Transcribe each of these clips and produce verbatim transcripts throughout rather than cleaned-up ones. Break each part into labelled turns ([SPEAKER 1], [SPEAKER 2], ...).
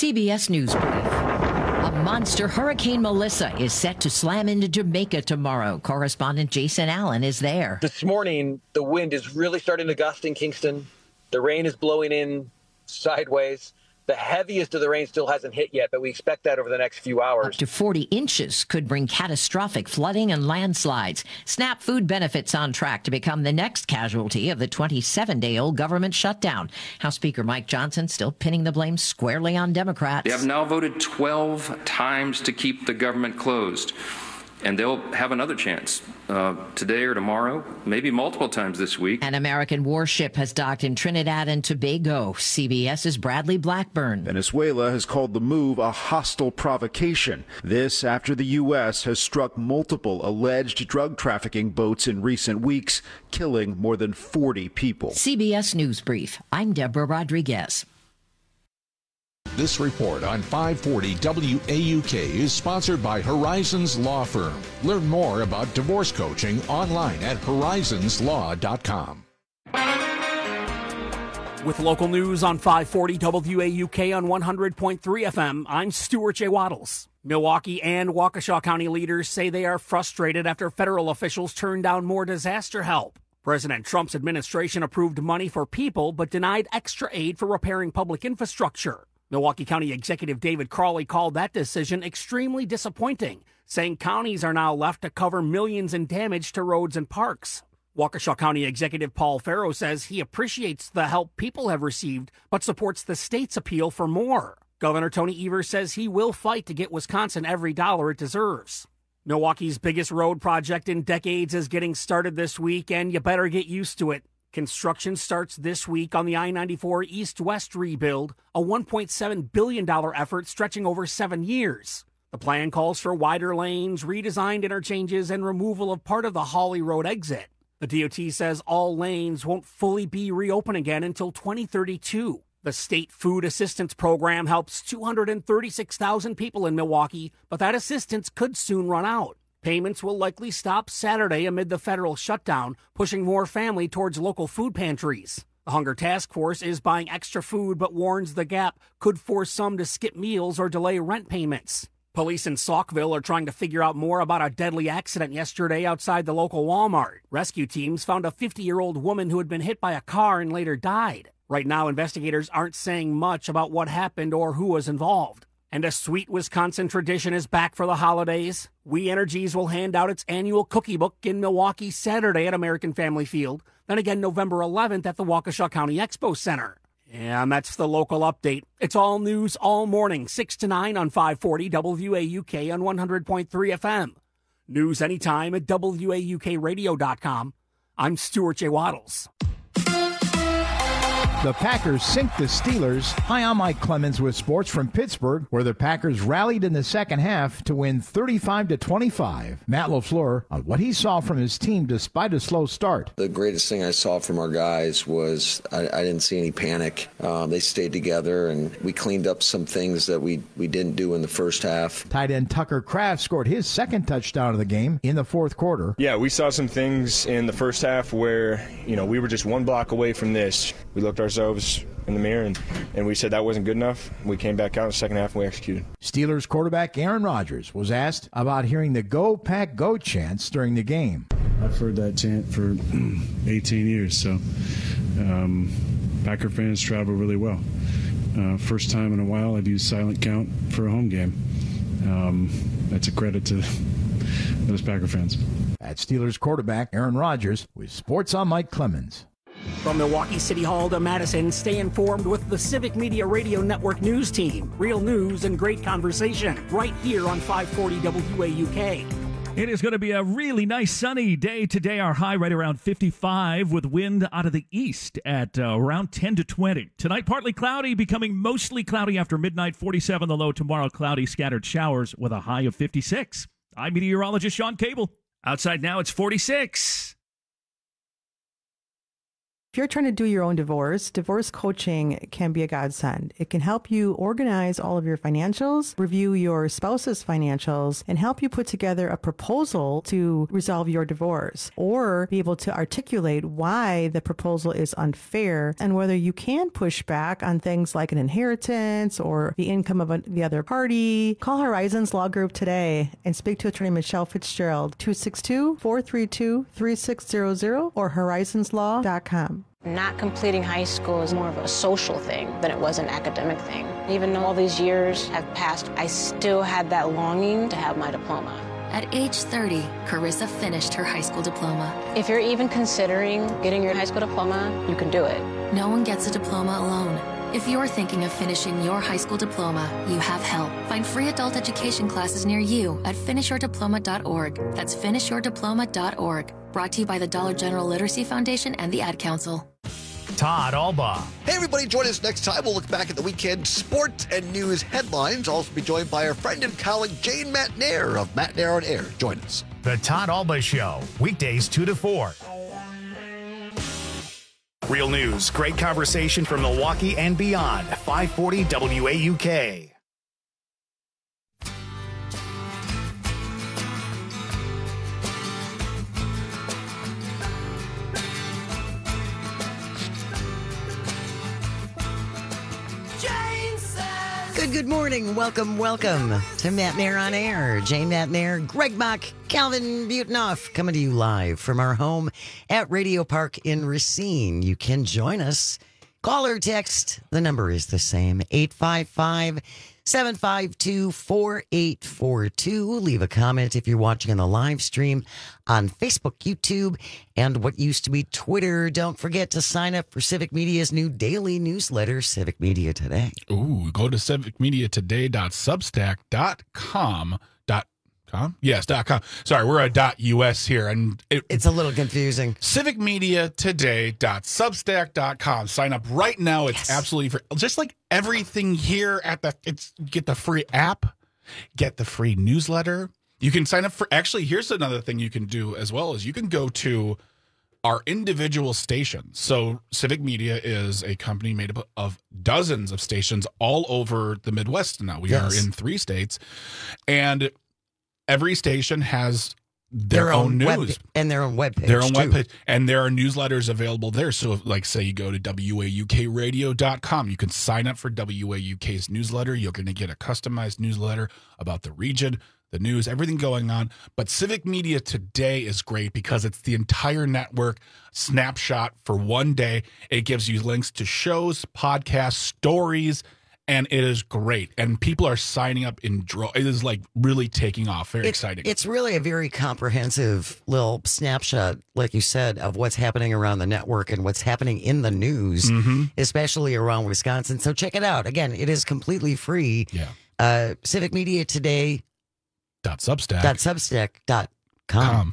[SPEAKER 1] C B S News Brief. A monster Hurricane Melissa is set to slam into Jamaica tomorrow. Correspondent Jason Allen is there.
[SPEAKER 2] This morning, the wind is really starting to gust in Kingston. The rain is blowing in sideways. The heaviest of the rain still hasn't hit yet, but we expect that over the next few hours.
[SPEAKER 1] Up to forty inches could bring catastrophic flooding and landslides. SNAP food benefits on track to become the next casualty of the twenty-seven-day-old government shutdown. House Speaker Mike Johnson still pinning the blame squarely on Democrats.
[SPEAKER 3] They have now voted twelve times to keep the government closed. And they'll have another chance uh, today or tomorrow, maybe multiple times this week.
[SPEAKER 1] An American warship has docked in Trinidad and Tobago. CBS's Bradley Blackburn.
[SPEAKER 4] Venezuela has called the move a hostile provocation. This after the U S has struck multiple alleged drug trafficking boats in recent weeks, killing more than forty people.
[SPEAKER 1] C B S News Brief. I'm Deborah Rodriguez.
[SPEAKER 5] This report on five forty W A U K is sponsored by Horizons Law Firm. Learn more about divorce coaching online at horizons law dot com.
[SPEAKER 6] With local news on five forty W A U K on one hundred point three F M, I'm Stuart J. Waddles. Milwaukee and Waukesha County leaders say they are frustrated after federal officials turned down more disaster help. President Trump's administration approved money for people but denied extra aid for repairing public infrastructure. Milwaukee County Executive David Crawley called that decision extremely disappointing, saying counties are now left to cover millions in damage to roads and parks. Waukesha County Executive Paul Farrow says he appreciates the help people have received, but supports the state's appeal for more. Governor Tony Evers says he will fight to get Wisconsin every dollar it deserves. Milwaukee's biggest road project in decades is getting started this week, and you better get used to it. Construction starts this week on the I ninety-four East-West rebuild, a one point seven billion dollars effort stretching over seven years. The plan calls for wider lanes, redesigned interchanges, and removal of part of the Hawley Road exit. The D O T says all lanes won't fully be reopened again until twenty thirty-two. The State Food Assistance Program helps two hundred thirty-six thousand people in Milwaukee, but that assistance could soon run out. Payments will likely stop Saturday amid the federal shutdown, pushing more family towards local food pantries. The Hunger Task Force is buying extra food but warns the gap could force some to skip meals or delay rent payments. Police in Saukville are trying to figure out more about a deadly accident yesterday outside the local Walmart. Rescue teams found a fifty-year-old woman who had been hit by a car and later died. Right now, investigators aren't saying much about what happened or who was involved. And a sweet Wisconsin tradition is back for the holidays. We Energies will hand out its annual cookie book in Milwaukee Saturday at American Family Field, then again November eleventh at the Waukesha County Expo Center. And that's the local update. It's all news all morning, six to nine on five forty W A U K on one hundred point three F M. News anytime at W A U K radio dot com. I'm Stuart J. Waddles.
[SPEAKER 7] The Packers sink the Steelers. Hi, I'm Mike Clemens with sports from Pittsburgh, where the Packers rallied in the second half to win thirty-five to twenty-five. Matt LaFleur on what he saw from his team despite a slow start.
[SPEAKER 8] The greatest thing I saw from our guys was I, I didn't see any panic. Uh, they stayed together, and we cleaned up some things that we, we didn't do in the first half.
[SPEAKER 7] Tight end Tucker Kraft scored his second touchdown of the game in the fourth quarter.
[SPEAKER 9] Yeah, we saw some things in the first half where, you know, we were just one block away from this. We looked ourselves in the mirror and, and we said that wasn't good enough. We came back out in the second half and we executed.
[SPEAKER 7] Steelers quarterback Aaron Rodgers was asked about hearing the Go Pack Go chants during the game.
[SPEAKER 10] I've heard that chant for eighteen years, so um, Packer fans travel really well. Uh, first time in a while I've used silent count for a home game. Um, that's a credit to those Packer fans.
[SPEAKER 7] At Steelers quarterback Aaron Rodgers with Sports on Mike Clemens.
[SPEAKER 6] From Milwaukee City Hall to Madison, stay informed with the Civic Media Radio Network news team. Real news and great conversation right here on five forty W A U K.
[SPEAKER 11] It is going to be a really nice sunny day today. Our high right around fifty-five with wind out of the east at uh, around ten to twenty. Tonight, partly cloudy, becoming mostly cloudy after midnight, forty-seven the low. Tomorrow, cloudy, scattered showers with a high of fifty-six. I'm meteorologist Sean Cable. Outside now, it's forty-six.
[SPEAKER 12] you're trying to do your own divorce, divorce coaching can be a godsend. It can help you organize all of your financials, review your spouse's financials, and help you put together a proposal to resolve your divorce, or be able to articulate why the proposal is unfair and whether you can push back on things like an inheritance or the income of a, the other party. Call Horizons Law Group today and speak to attorney Michelle Fitzgerald, two six two, four three two, three six zero zero or horizons law dot com.
[SPEAKER 13] Not completing high school is more of a social thing than it was an academic thing. Even though all these years have passed, I still had that longing to have my diploma.
[SPEAKER 14] At age thirty, Carissa finished her high school diploma.
[SPEAKER 13] If you're even considering getting your high school diploma, you can do it.
[SPEAKER 14] No one gets a diploma alone. If you're thinking of finishing your high school diploma, you have help. Find free adult education classes near you at finish your diploma dot org. That's finish your diploma dot org. Brought to you by the Dollar General Literacy Foundation and the Ad Council.
[SPEAKER 15] Todd Albaugh.
[SPEAKER 16] Hey, everybody, join us next time. We'll look back at the weekend sports and news headlines. Also be joined by our friend and colleague, Jane Matnair of Matnair on Air. Join us.
[SPEAKER 15] The Todd Albaugh Show, weekdays two to four. Real news, great conversation from Milwaukee and beyond. five forty W A U K.
[SPEAKER 17] Good, good morning. Welcome, welcome to Matt Nair on Air. Jane Matt Nair, Greg Bach, Calvin Butenoff, coming to you live from our home at Radio Park in Racine. You can join us. Call or text. The number is the same, eight five five, seven five two, four eight four two. Leave a comment if you're watching on the live stream on Facebook, YouTube, and what used to be Twitter. Don't forget to sign up for Civic Media's new daily newsletter, Civic Media Today.
[SPEAKER 18] Ooh, go to civic media today dot substack dot com. Com? Yes, dot com. Sorry, we're a dot .us here, and it,
[SPEAKER 17] it's a little confusing.
[SPEAKER 18] civic media today dot substack dot com. Sign up right now. It's yes. absolutely free. Just like everything here at the, it's get the free app, get the free newsletter. You can sign up for. Actually, here's another thing you can do as well is you can go to our individual stations. So Civic Media is a company made up of dozens of stations all over the Midwest. Now we yes. are in three states, and every station has their, their own, own news.
[SPEAKER 17] Web, and their own webpage.
[SPEAKER 18] Their own
[SPEAKER 17] too.
[SPEAKER 18] webpage. And there are newsletters available there. So, if, like, say you go to W A U K radio dot com, you can sign up for W A U K's newsletter. You're going to get a customized newsletter about the region, the news, everything going on. But Civic Media Today is great because it's the entire network snapshot for one day. It gives you links to shows, podcasts, stories, and it is great. And people are signing up in droves. It is like really taking off. Very
[SPEAKER 17] it,
[SPEAKER 18] exciting.
[SPEAKER 17] It's really a very comprehensive little snapshot, like you said, of what's happening around the network and what's happening in the news,
[SPEAKER 18] mm-hmm.
[SPEAKER 17] especially around Wisconsin. So check it out. Again, it is completely free.
[SPEAKER 18] Yeah.
[SPEAKER 17] Uh, Civic Media Today.
[SPEAKER 18] Dot Substack.
[SPEAKER 17] Dot Substack. Dot com.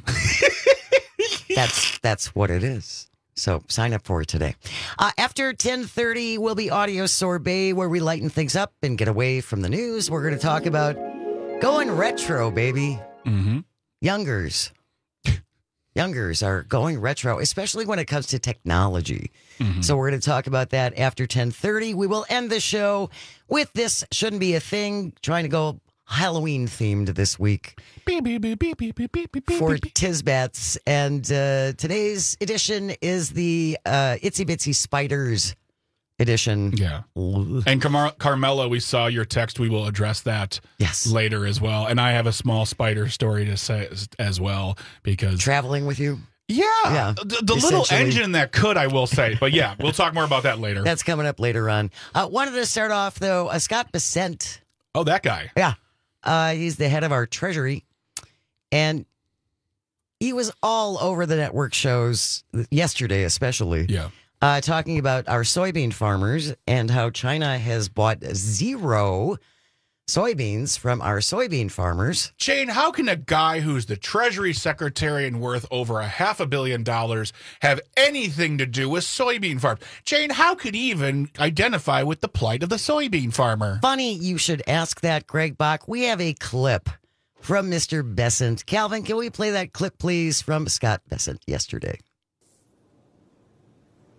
[SPEAKER 17] that's that's what it is. So sign up for it today. Uh, after ten thirty will be Audio Sorbet, where we lighten things up and get away from the news. We're going to talk about going retro, baby.
[SPEAKER 18] Mm-hmm.
[SPEAKER 17] Youngers. Youngers are going retro, especially when it comes to technology.
[SPEAKER 18] Mm-hmm.
[SPEAKER 17] So we're going to talk about that after ten thirty. We will end the show with This Shouldn't Be a Thing, trying to go Halloween themed this week
[SPEAKER 18] beep, beep, beep, beep, beep, beep, beep,
[SPEAKER 17] for
[SPEAKER 18] beep.
[SPEAKER 17] Tisbats. And uh, today's edition is the uh, Itsy Bitsy Spiders edition.
[SPEAKER 18] Yeah. And Car- Carmela, we saw your text. We will address that
[SPEAKER 17] yes.
[SPEAKER 18] later as well. And I have a small spider story to say as, as well because
[SPEAKER 17] traveling with you.
[SPEAKER 18] Yeah,
[SPEAKER 17] yeah
[SPEAKER 18] the, the little engine that could, I will say. But yeah, we'll talk more about that later.
[SPEAKER 17] That's coming up later on. Uh, wanted to start off, though, uh, Scott Bessent.
[SPEAKER 18] Oh, that guy.
[SPEAKER 17] Yeah. Uh, he's the head of our treasury. And he was all over the network shows yesterday, especially.
[SPEAKER 18] Yeah.
[SPEAKER 17] Uh, talking about our soybean farmers and how China has bought zero soybeans from our soybean farmers.
[SPEAKER 18] Jane, how can a guy who's the Treasury Secretary and worth over a half a billion dollars have anything to do with soybean farms? Jane, how could he even identify with the plight of the soybean farmer?
[SPEAKER 17] Funny you should ask that, Greg Bach. We have a clip from Mister Bessent. Calvin, can we play that clip, please, from Scott Bessent yesterday?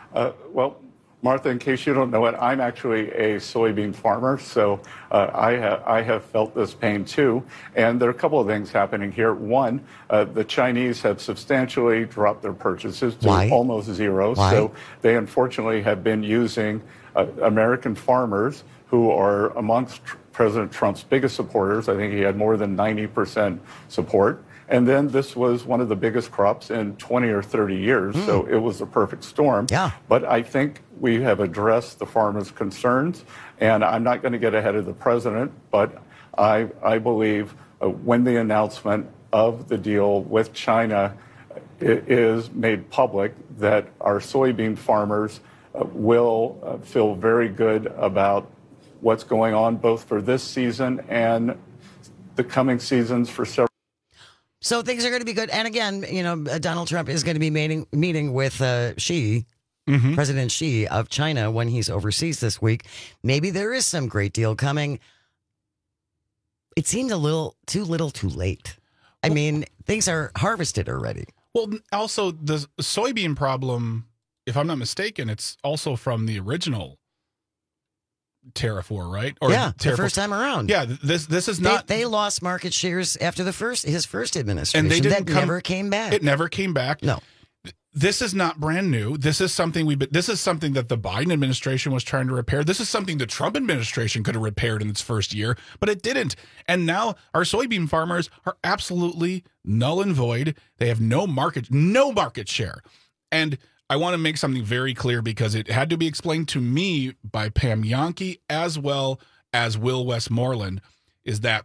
[SPEAKER 19] Uh, well, Martha, in case you don't know it, I'm actually a soybean farmer, so uh, I, ha- I have felt this pain too. And there are a couple of things happening here. One, uh, the Chinese have substantially dropped their purchases to
[SPEAKER 17] Why?
[SPEAKER 19] almost zero.
[SPEAKER 17] Why?
[SPEAKER 19] So they unfortunately have been using uh, American farmers who are amongst tr- President Trump's biggest supporters. I think he had more than ninety percent support. And then this was one of the biggest crops in twenty or thirty years, mm. so it was a perfect storm.
[SPEAKER 17] Yeah.
[SPEAKER 19] But I think we have addressed the farmers' concerns, and I'm not going to get ahead of the president, but I, I believe uh, when the announcement of the deal with China is made public, that our soybean farmers uh, will uh, feel very good about what's going on, both for this season and the coming seasons for several.
[SPEAKER 17] So things are going to be good. And again, you know, Donald Trump is going to be meeting, meeting with uh, Xi, mm-hmm. President Xi of China, when he's overseas this week. Maybe there is some great deal coming. It seemed a little too little too late. I mean, things are harvested already.
[SPEAKER 18] Well, also the soybean problem, if I'm not mistaken, it's also from the original tariff war, right?
[SPEAKER 17] Or yeah, the first time around.
[SPEAKER 18] Yeah, this this is not.
[SPEAKER 17] They, they lost market shares after the first his first administration,
[SPEAKER 18] and they didn't
[SPEAKER 17] that
[SPEAKER 18] come,
[SPEAKER 17] never came back.
[SPEAKER 18] It never came back.
[SPEAKER 17] No,
[SPEAKER 18] this is not brand new. This is something we. This is something that the Biden administration was trying to repair. This is something the Trump administration could have repaired in its first year, but it didn't. And now our soybean farmers are absolutely null and void. They have no market, no market share, and. I want to make something very clear because it had to be explained to me by Pam Jahnke as well as Will Westmoreland, is that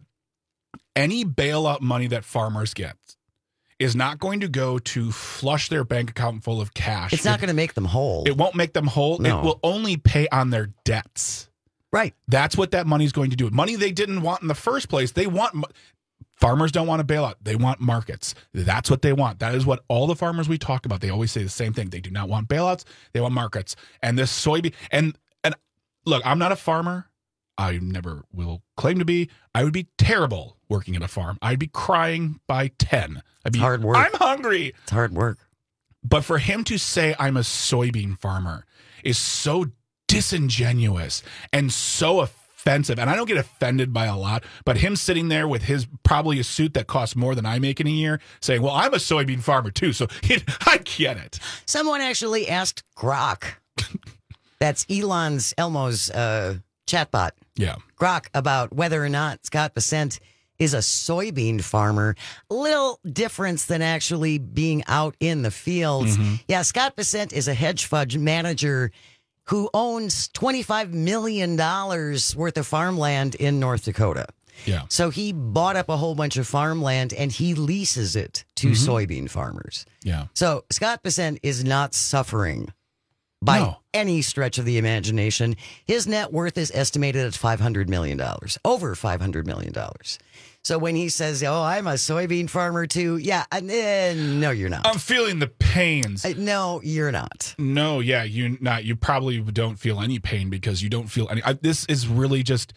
[SPEAKER 18] any bailout money that farmers get is not going to go to flush their bank account full of cash.
[SPEAKER 17] It's not going to make them whole.
[SPEAKER 18] It won't make them whole.
[SPEAKER 17] No.
[SPEAKER 18] It will only pay on their debts.
[SPEAKER 17] Right.
[SPEAKER 18] That's what that money is going to do. Money they didn't want in the first place. They want... Farmers don't want a bailout. They want markets. That's what they want. That is what all the farmers we talk about, they always say the same thing. They do not want bailouts. They want markets. And this soybean, and and look, I'm not a farmer. I never will claim to be. I would be terrible working at a farm. I'd be crying by ten. I'd be,
[SPEAKER 17] it's hard work.
[SPEAKER 18] I'm hungry.
[SPEAKER 17] It's hard work.
[SPEAKER 18] But for him to say I'm a soybean farmer is so disingenuous and so offensive. Offensive, and I don't get offended by a lot, but him sitting there with his probably a suit that costs more than I make in a year saying, well, I'm a soybean farmer too, so it, I get it.
[SPEAKER 17] Someone actually asked Grok, that's Elon's, Elmo's uh, chatbot,
[SPEAKER 18] yeah,
[SPEAKER 17] Grok, about whether or not Scott Bessent is a soybean farmer. Little difference than actually being out in the fields. Mm-hmm. Yeah, Scott Bessent is a hedge fund manager who owns twenty-five million dollars worth of farmland in North Dakota.
[SPEAKER 18] Yeah.
[SPEAKER 17] So he bought up a whole bunch of farmland and he leases it to mm-hmm. soybean farmers.
[SPEAKER 18] Yeah.
[SPEAKER 17] So Scott Bessent is not suffering by
[SPEAKER 18] no.
[SPEAKER 17] any stretch of the imagination. His net worth is estimated at five hundred million dollars, over five hundred million dollars. So when he says, oh, I'm a soybean farmer too, yeah, uh, no, you're not.
[SPEAKER 18] I'm feeling the pains.
[SPEAKER 17] Uh, no, you're not.
[SPEAKER 18] No, yeah, you not. You probably don't feel any pain because you don't feel any. I, this is really just,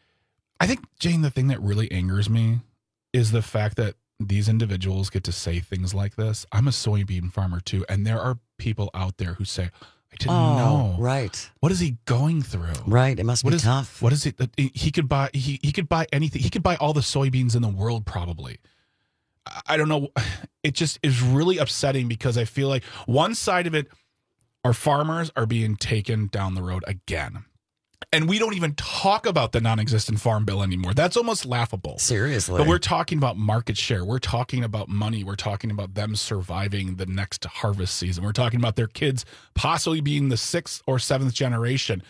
[SPEAKER 18] I think, Jane, the thing that really angers me is the fact that these individuals get to say things like this. I'm a soybean farmer too. And there are people out there who say, I didn't
[SPEAKER 17] oh,
[SPEAKER 18] know.
[SPEAKER 17] Right.
[SPEAKER 18] What is he going through?
[SPEAKER 17] Right. It must
[SPEAKER 18] what
[SPEAKER 17] be
[SPEAKER 18] is,
[SPEAKER 17] tough.
[SPEAKER 18] What is it that he could buy? He, he could buy anything. He could buy all the soybeans in the world, probably. I, I don't know. It just is really upsetting because I feel like one side of it, our farmers are being taken down the road again. And we don't even talk about the non-existent farm bill anymore. That's almost laughable.
[SPEAKER 17] Seriously.
[SPEAKER 18] But we're talking about market share. We're talking about money. We're talking about them surviving the next harvest season. We're talking about their kids possibly being the sixth or seventh generation.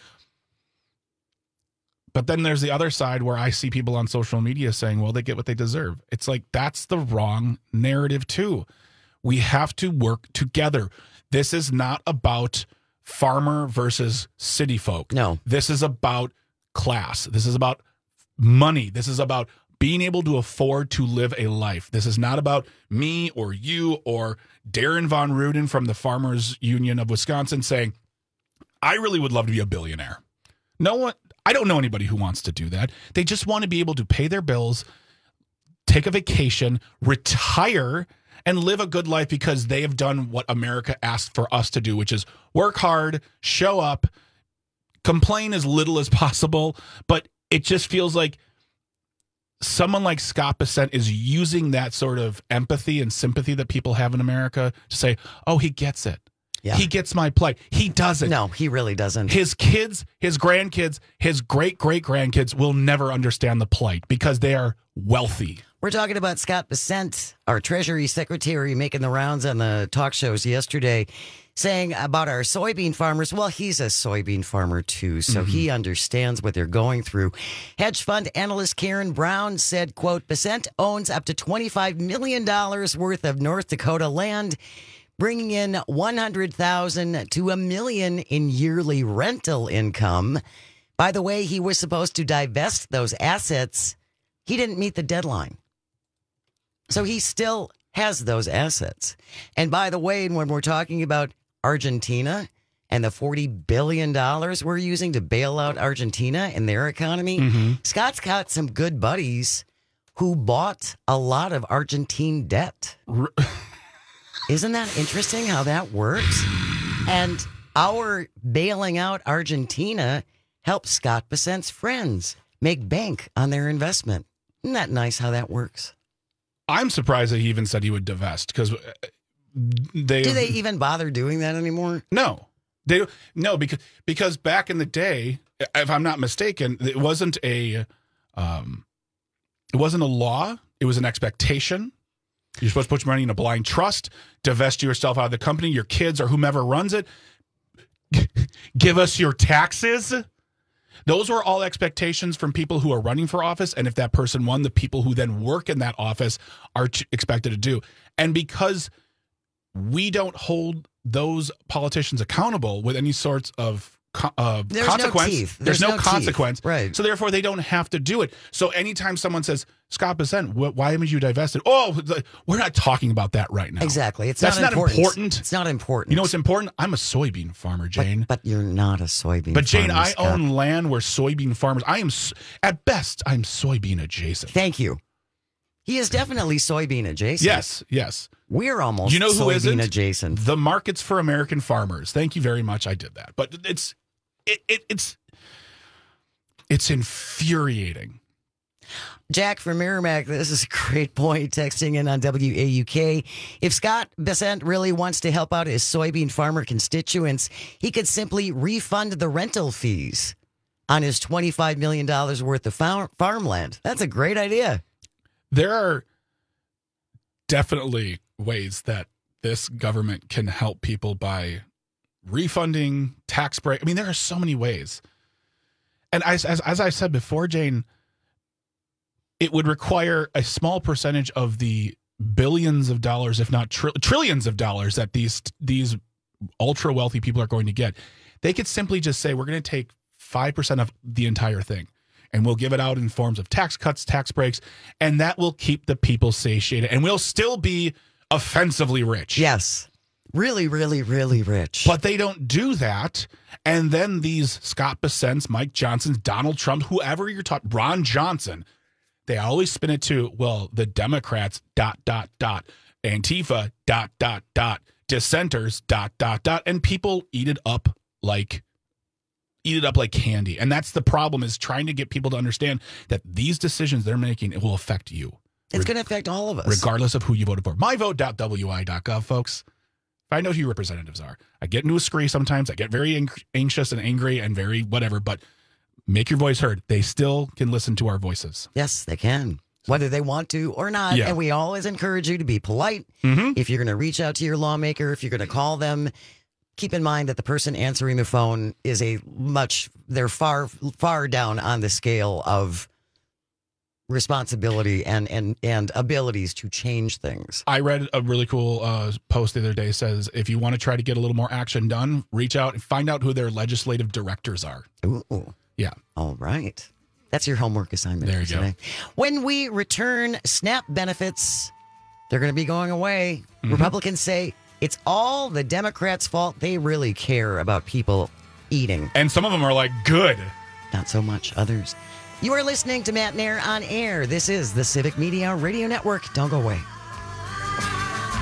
[SPEAKER 18] But then there's the other side where I see people on social media saying, well, they get what they deserve. It's like, that's the wrong narrative too. We have to work together. This is not about farmer versus city folk.
[SPEAKER 17] No.
[SPEAKER 18] This is about class. This is about money. This is about being able to afford to live a life. This is not about me or you or Darren Von Ruden from the Farmers Union of Wisconsin saying, I really would love to be a billionaire. No one, I don't know anybody who wants to do that. They just want to be able to pay their bills, take a vacation, retire, and live a good life because they have done what America asked for us to do, which is work hard, show up, complain as little as possible. But it just feels like someone like Scott Bessent is using that sort of empathy and sympathy that people have in America to say, oh, he gets it. Yeah. He gets my plight. He doesn't.
[SPEAKER 17] No, he really doesn't.
[SPEAKER 18] His kids, his grandkids, his great-great-grandkids will never understand the plight because they are wealthy.
[SPEAKER 17] We're talking about Scott Bessent, our Treasury Secretary, making the rounds on the talk shows yesterday, saying about our soybean farmers. Well, he's a soybean farmer, too, so mm-hmm. he understands what they're going through. Hedge fund analyst Karen Brown said, quote, Bessent owns up to twenty-five million dollars worth of North Dakota land, bringing in one hundred thousand dollars to a million in yearly rental income. By the way, he was supposed to divest those assets. He didn't meet the deadline. So he still has those assets. And by the way, when we're talking about Argentina and the forty billion dollars we're using to bail out Argentina and their economy, mm-hmm. Scott's got some good buddies who bought a lot of Argentine debt. Isn't that interesting how that works? And our bailing out Argentina helps Scott Bessent's friends make bank on their investment. Isn't that nice how that works?
[SPEAKER 18] I'm surprised that he even said he would divest because they
[SPEAKER 17] do they even bother doing that anymore?
[SPEAKER 18] No, they no because because back in the day, if I'm not mistaken, it wasn't a um, it wasn't a law. It was an expectation. You're supposed to put your money in a blind trust, divest yourself out of the company, your kids or whomever runs it. Give us your taxes. Those were all expectations from people who are running for office. And if that person won, the people who then work in that office are t- expected to do. And because we don't hold those politicians accountable with any sorts of uh,
[SPEAKER 17] there's
[SPEAKER 18] consequence,
[SPEAKER 17] no teeth.
[SPEAKER 18] there's,
[SPEAKER 17] there's
[SPEAKER 18] no,
[SPEAKER 17] no
[SPEAKER 18] consequence.
[SPEAKER 17] Teeth. Right.
[SPEAKER 18] So therefore, they don't have to do it. So anytime someone says, Scott Bessent, wh- why haven't you divested? Oh, the, we're not talking about that right now.
[SPEAKER 17] Exactly. It's
[SPEAKER 18] That's
[SPEAKER 17] not,
[SPEAKER 18] not
[SPEAKER 17] important.
[SPEAKER 18] important.
[SPEAKER 17] It's not important.
[SPEAKER 18] You know what's important? I'm a soybean farmer, Jane.
[SPEAKER 17] But, but you're not a soybean
[SPEAKER 18] But Jane,
[SPEAKER 17] farmer,
[SPEAKER 18] I
[SPEAKER 17] Scott.
[SPEAKER 18] own land where soybean farmers, I am, at best, I'm soybean adjacent.
[SPEAKER 17] Thank you. He is definitely soybean adjacent.
[SPEAKER 18] Yes, yes.
[SPEAKER 17] We're almost
[SPEAKER 18] you know who
[SPEAKER 17] soybean
[SPEAKER 18] isn't?
[SPEAKER 17] adjacent.
[SPEAKER 18] The markets for American farmers. Thank you very much. I did that. But it's it, it it's it's infuriating.
[SPEAKER 17] Jack from Merrimack, this is a great point, texting in on W A U K. If Scott Bessent really wants to help out his soybean farmer constituents, he could simply refund the rental fees on his twenty-five million dollars worth of farm- farmland. That's a great idea.
[SPEAKER 18] There are definitely ways that this government can help people by refunding, tax break. I mean, there are so many ways. And as, as, as I said before, Jane, it would require a small percentage of the billions of dollars, if not tr- trillions of dollars that these these ultra wealthy people are going to get. They could simply just say, we're going to take five percent of the entire thing and we'll give it out in forms of tax cuts, tax breaks, and that will keep the people satiated and we'll still be offensively rich.
[SPEAKER 17] Yes. Really, really, really rich.
[SPEAKER 18] But they don't do that. And then these Scott Bessents, Mike Johnsons, Donald Trump, whoever you're talking, Ron Johnson, they always spin it to, well, the Democrats, dot, dot, dot, Antifa, dot, dot, dot, dissenters, dot, dot, dot, and people eat it up like, eat it up like candy. And that's the problem, is trying to get people to understand that these decisions they're making, it will affect you.
[SPEAKER 17] It's going to affect all of us.
[SPEAKER 18] Regardless of who you voted for. my vote dot w i dot gov, folks. I know who your representatives are. I get into a scree sometimes. I get very ang- anxious and angry and very whatever, but make your voice heard. They still can listen to our voices.
[SPEAKER 17] Yes, they can, whether they want to or not.
[SPEAKER 18] Yeah.
[SPEAKER 17] And we always encourage you to be polite.
[SPEAKER 18] Mm-hmm.
[SPEAKER 17] If you're going to reach out to your lawmaker, if you're going to call them, keep in mind that the person answering the phone is a much, they're far, far down on the scale of responsibility and, and, and abilities to change things.
[SPEAKER 18] I read a really cool uh, post the other day. Says, if you want to try to get a little more action done, reach out and find out who their legislative directors are.
[SPEAKER 17] Ooh.
[SPEAKER 18] Yeah.
[SPEAKER 17] All right. That's your homework assignment.
[SPEAKER 18] There you
[SPEAKER 17] today.
[SPEAKER 18] go.
[SPEAKER 17] When we return SNAP benefits, they're going to be going away.
[SPEAKER 18] Mm-hmm.
[SPEAKER 17] Republicans say it's all the Democrats' fault. They really care about people eating.
[SPEAKER 18] And some of them are like, good.
[SPEAKER 17] Not so much others. You are listening to Matt Nair on Air. This is the Civic Media Radio Network. Don't go away.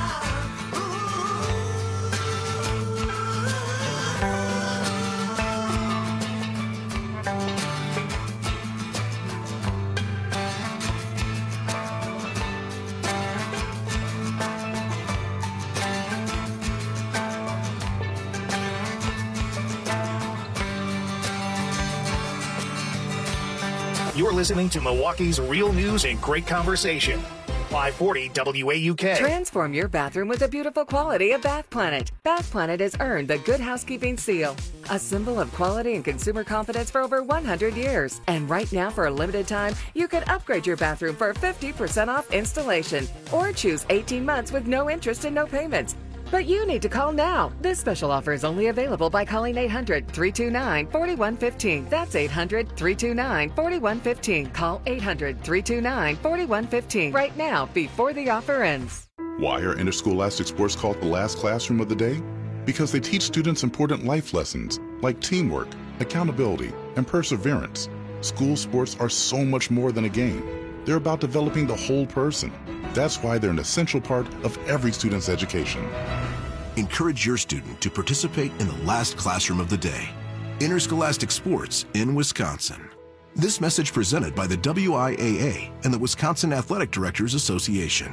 [SPEAKER 15] You're listening to Milwaukee's real news and great conversation. five forty W A U K.
[SPEAKER 20] Transform your bathroom with the beautiful quality of Bath Planet. Bath Planet has earned the Good Housekeeping Seal, a symbol of quality and consumer confidence for over one hundred years. And right now, for a limited time, you can upgrade your bathroom for fifty percent off installation or choose eighteen months with no interest and no payments. But you need to call now. This special offer is only available by calling eight hundred, three two nine, four one one five. That's eight hundred, three two nine, four one one five. Call eight hundred, three two nine, four one one five right now before the offer ends.
[SPEAKER 21] Why are interscholastic sports called the last classroom of the day? Because they teach students important life lessons like teamwork, accountability, and perseverance. School sports are so much more than a game. They're about developing the whole person. That's why they're an essential part of every student's education.
[SPEAKER 22] Encourage your student to participate in the last classroom of the day. Interscholastic sports in Wisconsin. This message presented by the W I A A and the Wisconsin Athletic Directors Association.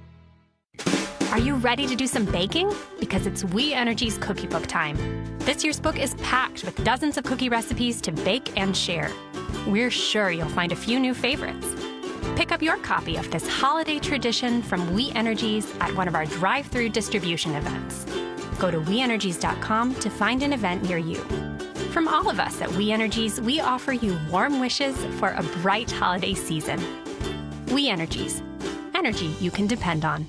[SPEAKER 23] Are you ready to do some baking? Because it's We Energy's Cookie Book time. This year's book is packed with dozens of cookie recipes to bake and share. We're sure you'll find a few new favorites. Pick up your copy of this holiday tradition from We Energies at one of our drive-through distribution events. Go to we energies dot com to find an event near you. From all of us at We Energies, we offer you warm wishes for a bright holiday season. We Energies. Energy you can depend on.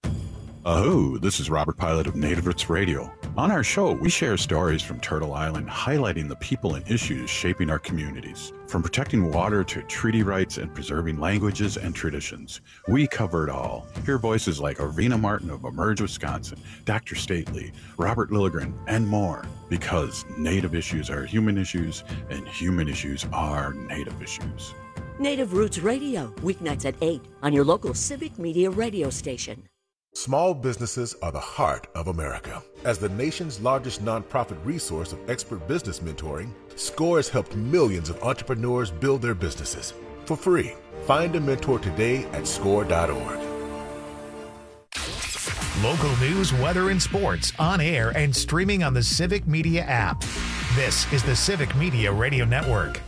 [SPEAKER 24] Oh, this is Robert Pilot of Native Roots Radio. On our show, we share stories from Turtle Island, highlighting the people and issues shaping our communities. From protecting water to treaty rights and preserving languages and traditions, we cover it all. Hear voices like Arvina Martin of Emerge Wisconsin, Doctor Stately, Robert Lilligren, and more. Because Native issues are human issues, and human issues are Native issues.
[SPEAKER 25] Native Roots Radio, weeknights at eight on your local Civic Media radio station.
[SPEAKER 26] Small businesses are the heart of America. As the nation's largest nonprofit resource of expert business mentoring, SCORE has helped millions of entrepreneurs build their businesses for free. Find a mentor today at score dot org.
[SPEAKER 15] Local news, weather, and sports on air and streaming on the Civic Media app. This is the Civic Media Radio Network.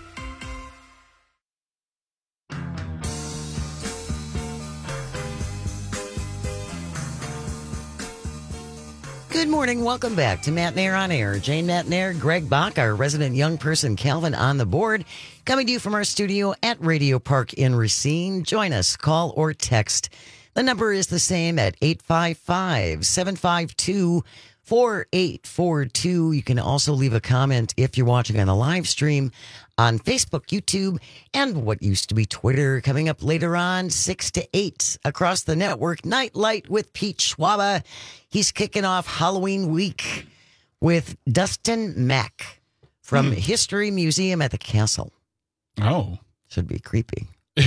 [SPEAKER 17] Good morning. Welcome back to Matt Nair on Air. Jane Matt Nair, Greg Bach, our resident young person, Calvin on the board. Coming to you from our studio at Radio Park in Racine. Join us, call or text. The number is the same at eight five five, seven five two, four eight four two. You can also leave a comment if you're watching on the live stream on Facebook, YouTube, and what used to be Twitter. Coming up later on, six to eight across the network, Nightlight with Pete Schwaba. He's kicking off Halloween week with Dustin Mack from hmm. History Museum at the Castle.
[SPEAKER 18] Oh.
[SPEAKER 17] Should be creepy.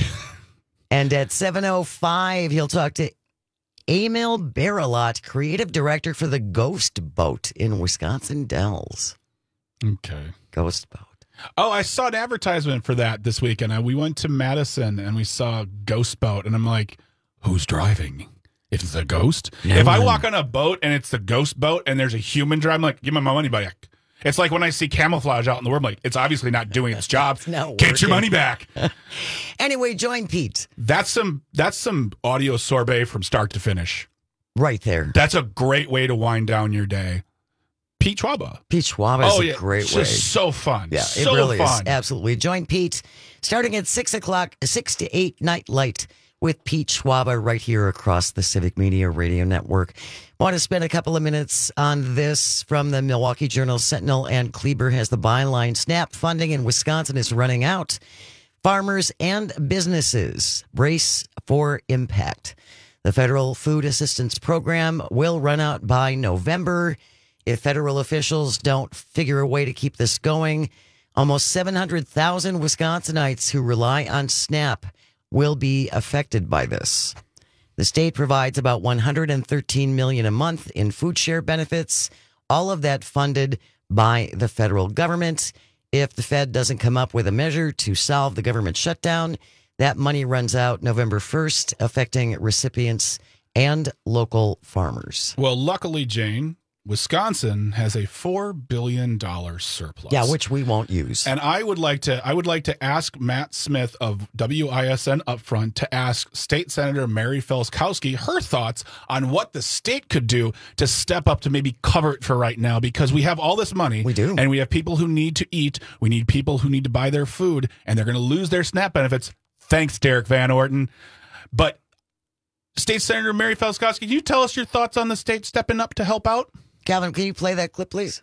[SPEAKER 17] And at seven oh five, he'll talk to Emil Baralot, creative director for the Ghost Boat in Wisconsin Dells.
[SPEAKER 18] Okay.
[SPEAKER 17] Ghost Boat.
[SPEAKER 18] Oh, I saw an advertisement for that this weekend. I, we went to Madison and we saw Ghost Boat, and I'm like, who's driving? If it's a ghost?
[SPEAKER 17] No
[SPEAKER 18] if I
[SPEAKER 17] one.
[SPEAKER 18] walk on a boat and it's the Ghost Boat and there's a human driving, I'm like, give me my money back. It's like when I see camouflage out in the world, I'm like, it's obviously not doing its job.
[SPEAKER 17] Not
[SPEAKER 18] Get your
[SPEAKER 17] working.
[SPEAKER 18] money back.
[SPEAKER 17] Anyway, join Pete.
[SPEAKER 18] That's some that's some audio sorbet from start to finish.
[SPEAKER 17] Right there.
[SPEAKER 18] That's a great way to wind down your day. Pete Schwaba.
[SPEAKER 17] Pete Schwaba is
[SPEAKER 18] oh,
[SPEAKER 17] a
[SPEAKER 18] yeah.
[SPEAKER 17] great
[SPEAKER 18] it's
[SPEAKER 17] way.
[SPEAKER 18] Just so fun.
[SPEAKER 17] Yeah,
[SPEAKER 18] so
[SPEAKER 17] it really
[SPEAKER 18] fun.
[SPEAKER 17] is. Absolutely. Join Pete starting at six o'clock, six to eight, Nightlight with Pete Schwaba right here across the Civic Media Radio Network. Want to spend a couple of minutes on this from the Milwaukee Journal Sentinel, and Kleber has the byline. SNAP funding in Wisconsin is running out. Farmers and businesses brace for impact. The Federal Food Assistance Program will run out by November. If federal officials don't figure a way to keep this going, almost seven hundred thousand Wisconsinites who rely on SNAP will be affected by this. The state provides about one hundred thirteen million dollars a month in food share benefits, all of that funded by the federal government. If the Fed doesn't come up with a measure to solve the government shutdown, that money runs out November first, affecting recipients and local farmers.
[SPEAKER 18] Well, luckily, Jane, Wisconsin has a four billion dollars surplus.
[SPEAKER 17] Yeah, which we won't use.
[SPEAKER 18] And I would like to I would like to ask Matt Smith of W I S N Upfront to ask State Senator Mary Felskowski her thoughts on what the state could do to step up to maybe cover it for right now, because we have all this money.
[SPEAKER 17] We do.
[SPEAKER 18] And we have people who need to eat. We need people who need to buy their food, and they're going to lose their SNAP benefits. Thanks, Derek Van Orton. But State Senator Mary Felskowski, can you tell us your thoughts on the state stepping up to help out?
[SPEAKER 17] Calvin, can you play that clip, please?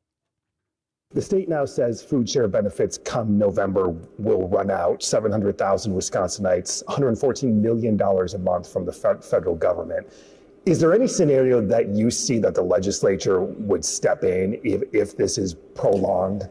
[SPEAKER 1] The state now says food share benefits come November will run out. seven hundred thousand Wisconsinites, one hundred fourteen million dollars a month from the federal government. Is there any scenario that you see that the legislature would step in if, if this is prolonged?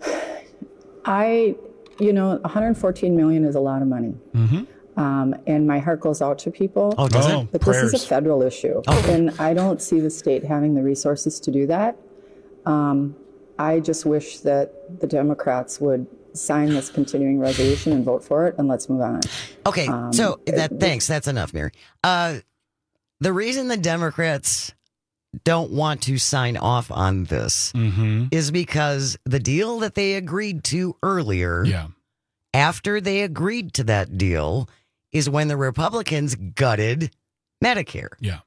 [SPEAKER 2] I, you know, one hundred fourteen million dollars is a lot of money.
[SPEAKER 18] Mm-hmm.
[SPEAKER 2] Um, and my heart goes out to people.
[SPEAKER 17] Oh, does it?
[SPEAKER 2] But
[SPEAKER 17] Prayers.
[SPEAKER 2] this is a federal issue.
[SPEAKER 17] Oh.
[SPEAKER 2] And I don't see the state having the resources to do that. Um, I just wish that the Democrats would sign this continuing resolution and vote for it, and let's move on.
[SPEAKER 17] Okay,
[SPEAKER 2] Um,
[SPEAKER 17] so that
[SPEAKER 2] it-
[SPEAKER 17] thanks. That's enough, Mary. Uh, the reason the Democrats don't want to sign off on this
[SPEAKER 18] Mm-hmm.
[SPEAKER 17] is because the deal that they agreed to earlier,
[SPEAKER 18] Yeah.
[SPEAKER 17] after they agreed to that deal, is when the Republicans gutted Medicare.
[SPEAKER 18] Yeah.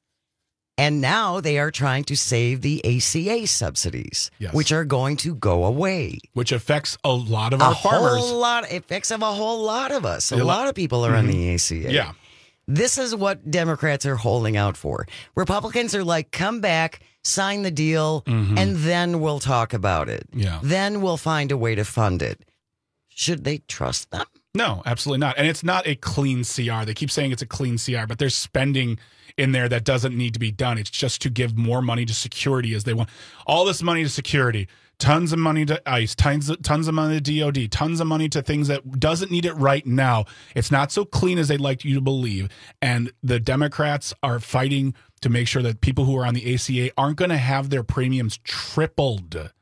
[SPEAKER 17] And now they are trying to save the A C A subsidies,
[SPEAKER 18] Yes.
[SPEAKER 17] which are going to go away.
[SPEAKER 18] Which affects a lot of
[SPEAKER 17] A
[SPEAKER 18] our farmers.
[SPEAKER 17] whole lot, it affects of a whole lot of us. A
[SPEAKER 18] Yeah,
[SPEAKER 17] lot of people are on
[SPEAKER 18] Mhm.
[SPEAKER 17] the A C A.
[SPEAKER 18] Yeah.
[SPEAKER 17] This is what Democrats are holding out for. Republicans are like, come back, sign the deal,
[SPEAKER 18] Mhm.
[SPEAKER 17] and then we'll talk about it.
[SPEAKER 18] Yeah.
[SPEAKER 17] Then we'll find a way to fund it. Should they trust them?
[SPEAKER 18] No, absolutely not. And it's not a clean C R. They keep saying it's a clean C R, but there's spending in there that doesn't need to be done. It's just to give more money to security as they want. All this money to security, tons of money to ICE, tons of, tons of money to D O D, tons of money to things that doesn't need it right now. It's not so clean as they'd like you to believe. And the Democrats are fighting to make sure that people who are on the A C A aren't going to have their premiums tripled.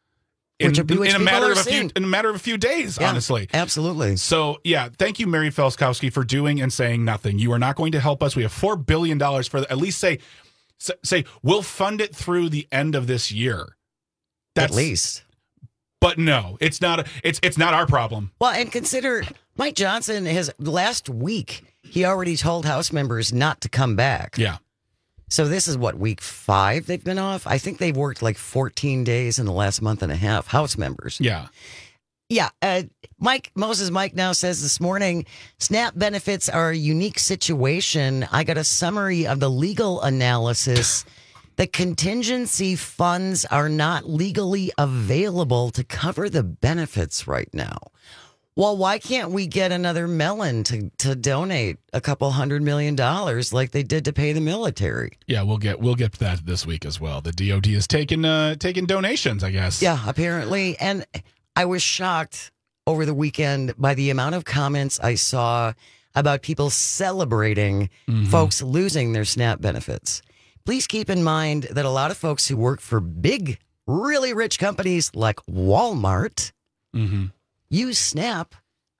[SPEAKER 18] In,
[SPEAKER 17] Which- which
[SPEAKER 18] in a
[SPEAKER 17] people
[SPEAKER 18] matter
[SPEAKER 17] are
[SPEAKER 18] of a few
[SPEAKER 17] seeing.
[SPEAKER 18] in a matter of a few days,
[SPEAKER 17] Yeah,
[SPEAKER 18] honestly.
[SPEAKER 17] Absolutely.
[SPEAKER 18] So, yeah, thank you, Mary Felskowski, for doing and saying nothing. You are not going to help us. We have four billion dollars for the, at least say, say, we'll fund it through the end of this year.
[SPEAKER 17] At least.
[SPEAKER 18] But no, it's not, it's, it's not our problem.
[SPEAKER 17] Well, and consider Mike Johnson has last week, he already told House members not to come back.
[SPEAKER 18] Yeah.
[SPEAKER 17] So this is what, week five they've been off? I think they've worked like fourteen days in the last month and a half, House members.
[SPEAKER 18] Yeah.
[SPEAKER 17] Yeah. Uh, Mike, Moses Mike now says this morning, SNAP benefits are a unique situation. I got a summary of the legal analysis. The contingency funds are not legally available to cover the benefits right now. Well, why can't we get another Mellon to, to donate a couple hundred million dollars like they did to pay the military?
[SPEAKER 18] Yeah, we'll get we'll get to that this week as well. The D O D is taking uh, taking donations, I guess.
[SPEAKER 17] Yeah, apparently. And I was shocked over the weekend by the amount of comments I saw about people celebrating
[SPEAKER 18] Mm-hmm.
[SPEAKER 17] folks losing their SNAP benefits. Please keep in mind that a lot of folks who work for big, really rich companies like Walmart
[SPEAKER 18] Mm-hmm.
[SPEAKER 17] use SNAP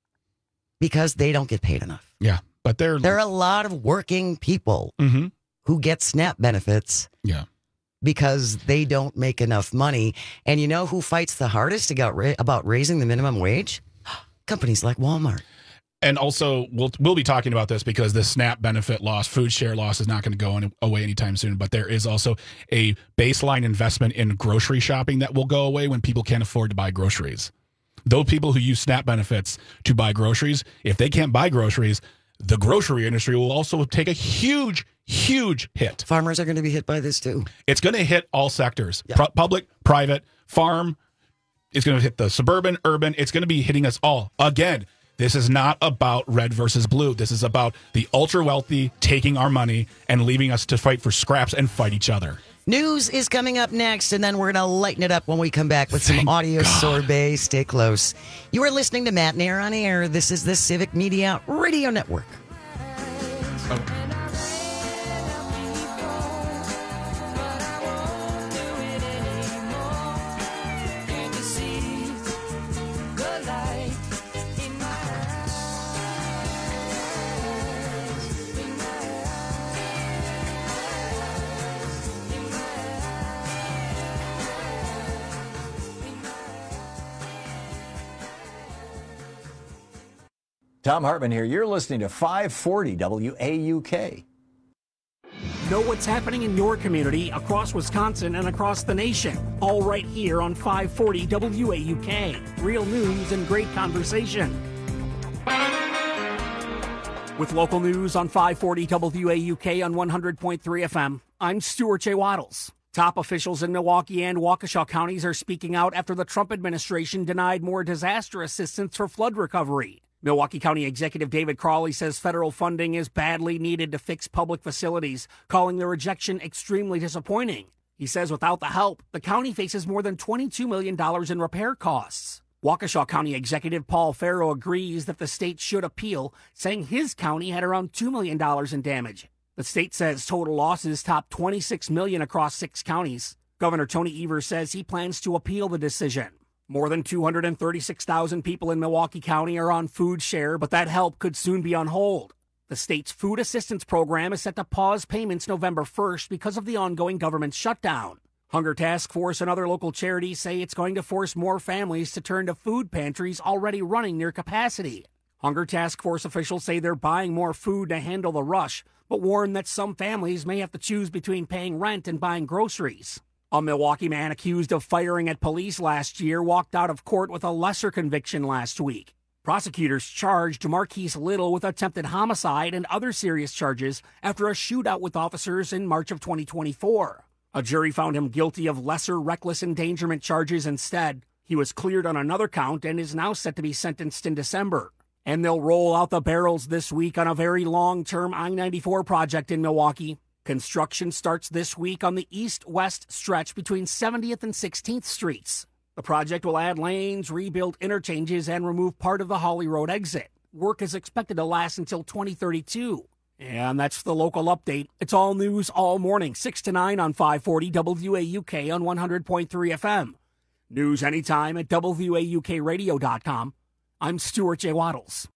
[SPEAKER 17] because they don't get paid enough.
[SPEAKER 18] Yeah, but they're
[SPEAKER 17] There are a lot of working people
[SPEAKER 18] Mhm.
[SPEAKER 17] who get SNAP benefits
[SPEAKER 18] Yeah.
[SPEAKER 17] because they don't make enough money. And you know who fights the hardest about, ra- about raising the minimum wage? Companies like Walmart.
[SPEAKER 18] And also, we'll we'll be talking about this because the SNAP benefit loss, food share loss, is not going to go any, away anytime soon. But there is also a baseline investment in grocery shopping that will go away when people can't afford to buy groceries. Those people who use SNAP benefits to buy groceries, if they can't buy groceries, the grocery industry will also take a huge, huge hit.
[SPEAKER 17] Farmers are going to be hit by this too.
[SPEAKER 18] It's going to hit all sectors, Pro- public, private, farm. It's going to hit the suburban, urban. It's going to be hitting us all. Again, this is not about red versus blue. This is about the ultra wealthy taking our money and leaving us to fight for scraps and fight each other.
[SPEAKER 17] News is coming up next, and then we're going to lighten it up when we come back with some
[SPEAKER 18] Thank
[SPEAKER 17] audio
[SPEAKER 18] God.
[SPEAKER 17] sorbet. Stay close. You are listening to Matt Nair on Air. This is the Civic Media Radio Network.
[SPEAKER 3] Tom Hartman here. You're listening to five forty W A U K.
[SPEAKER 6] Know what's happening in your community, across Wisconsin, and across the nation. All right here on five forty W A U K. Real news and great conversation. With local news on five forty W A U K on one hundred point three F M, I'm Stuart J. Waddles. Top officials in Milwaukee and Waukesha counties are speaking out after the Trump administration denied more disaster assistance for flood recovery. Milwaukee County Executive David Crawley says federal funding is badly needed to fix public facilities, calling the rejection extremely disappointing. He says without the help, the county faces more than twenty-two million dollars in repair costs. Waukesha County Executive Paul Farrow agrees that the state should appeal, saying his county had around two million dollars in damage. The state says total losses top twenty-six million dollars across six counties. Governor Tony Evers says he plans to appeal the decision. More than two hundred thirty-six thousand people in Milwaukee County are on food share, but that help could soon be on hold. The state's food assistance program is set to pause payments November first because of the ongoing government shutdown. Hunger Task Force and other local charities say it's going to force more families to turn to food pantries already running near capacity. Hunger Task Force officials say they're buying more food to handle the rush, but warn that some families may have to choose between paying rent and buying groceries. A Milwaukee man accused of firing at police last year walked out of court with a lesser conviction last week. Prosecutors charged Marquise Little with attempted homicide and other serious charges after a shootout with officers in March of twenty twenty-four. A jury found him guilty of lesser reckless endangerment charges instead. He was cleared on another count and is now set to be sentenced in December. And they'll roll out the barrels this week on a very long-term I ninety-four project in Milwaukee. Construction starts this week on the east-west stretch between seventieth and sixteenth Streets. The project will add lanes, rebuild interchanges, and remove part of the Holly Road exit. Work is expected to last until twenty thirty-two. And that's the local update. It's all news all morning, six to nine on five forty W A U K on one hundred point three F M. News anytime at W A U K radio dot com. I'm Stuart J. Waddles.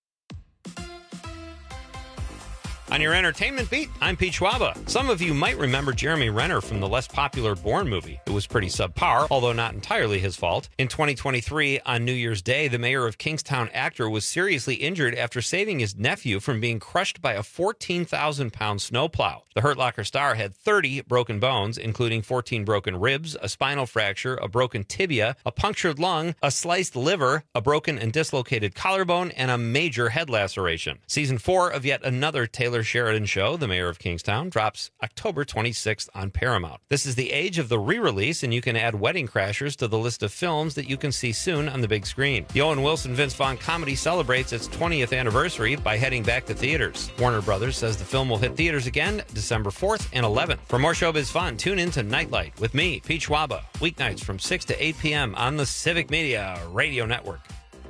[SPEAKER 4] On your entertainment beat, I'm Pete Schwaba. Some of you might remember Jeremy Renner from the less popular Bourne movie. It was pretty subpar, although not entirely his fault. In twenty twenty-three, on New Year's Day, the mayor of Kingstown actor was seriously injured after saving his nephew from being crushed by a fourteen thousand pound snowplow. The Hurt Locker star had thirty broken bones, including fourteen broken ribs, a spinal fracture, a broken tibia, a punctured lung, a sliced liver, a broken and dislocated collarbone, and a major head laceration. Season four of yet another Taylor Sheridan show, The Mayor of Kingstown, drops October twenty-sixth on Paramount. This is the age of the re-release, and you can add Wedding Crashers to the list of films that you can see soon on the big screen. The Owen Wilson Vince Vaughn comedy celebrates its twentieth anniversary by heading back to theaters. Warner Brothers says the film will hit theaters again December fourth and eleventh. For more showbiz fun, tune in to Nightlight with me, Pete Schwaba, weeknights from six to eight p.m. on the Civic Media Radio Network.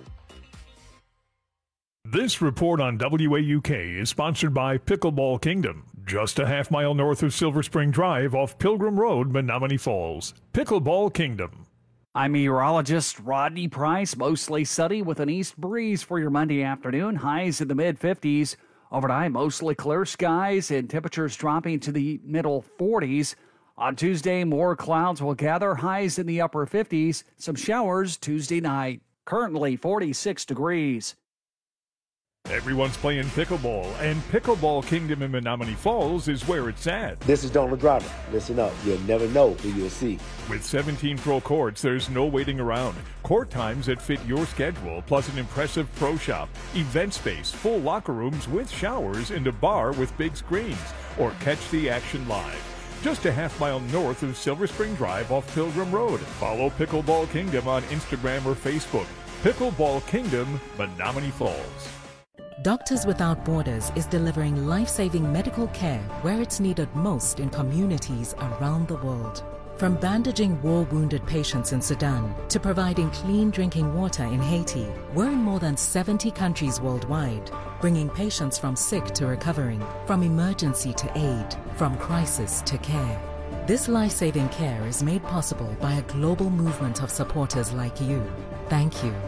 [SPEAKER 5] This report on W A U K is sponsored by Pickleball Kingdom, just a half mile north of Silver Spring Drive off Pilgrim Road, Menominee Falls. Pickleball Kingdom.
[SPEAKER 8] I'm meteorologist Rodney Price. Mostly sunny with an east breeze for your Monday afternoon. Highs in the mid fifties. Overnight, mostly clear skies and temperatures dropping to the middle forties. On Tuesday, more clouds will gather. Highs in the upper fifties. Some showers Tuesday night. Currently forty-six degrees.
[SPEAKER 5] Everyone's playing pickleball, and Pickleball Kingdom in Menominee Falls is where it's at.
[SPEAKER 9] This is Donald Driver. Listen up. You'll never know who you'll see.
[SPEAKER 5] With seventeen pro courts, there's no waiting around. Court times that fit your schedule, plus an impressive pro shop, event space, full locker rooms with showers, and a bar with big screens. Or catch the action live. Just a half mile north of Silver Spring Drive off Pilgrim Road. Follow Pickleball Kingdom on Instagram or Facebook. Pickleball Kingdom, Menominee Falls.
[SPEAKER 10] Doctors Without Borders is delivering life-saving medical care where it's needed most in communities around the world. From bandaging war-wounded patients in Sudan to providing clean drinking water in Haiti, we're in more than seventy countries worldwide, bringing patients from sick to recovering, from emergency to aid, from crisis to care. This life-saving care is made possible by a global movement of supporters like you. Thank you.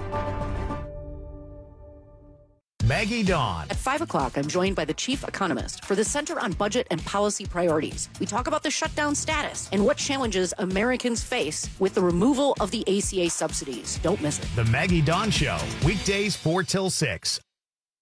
[SPEAKER 15] Maggie Dawn.
[SPEAKER 27] At five o'clock, I'm joined by the chief economist for the Center on Budget and Policy Priorities. We talk about the shutdown status and what challenges Americans face with the removal of the A C A subsidies. Don't miss it.
[SPEAKER 15] The Maggie Dawn Show, weekdays four till six.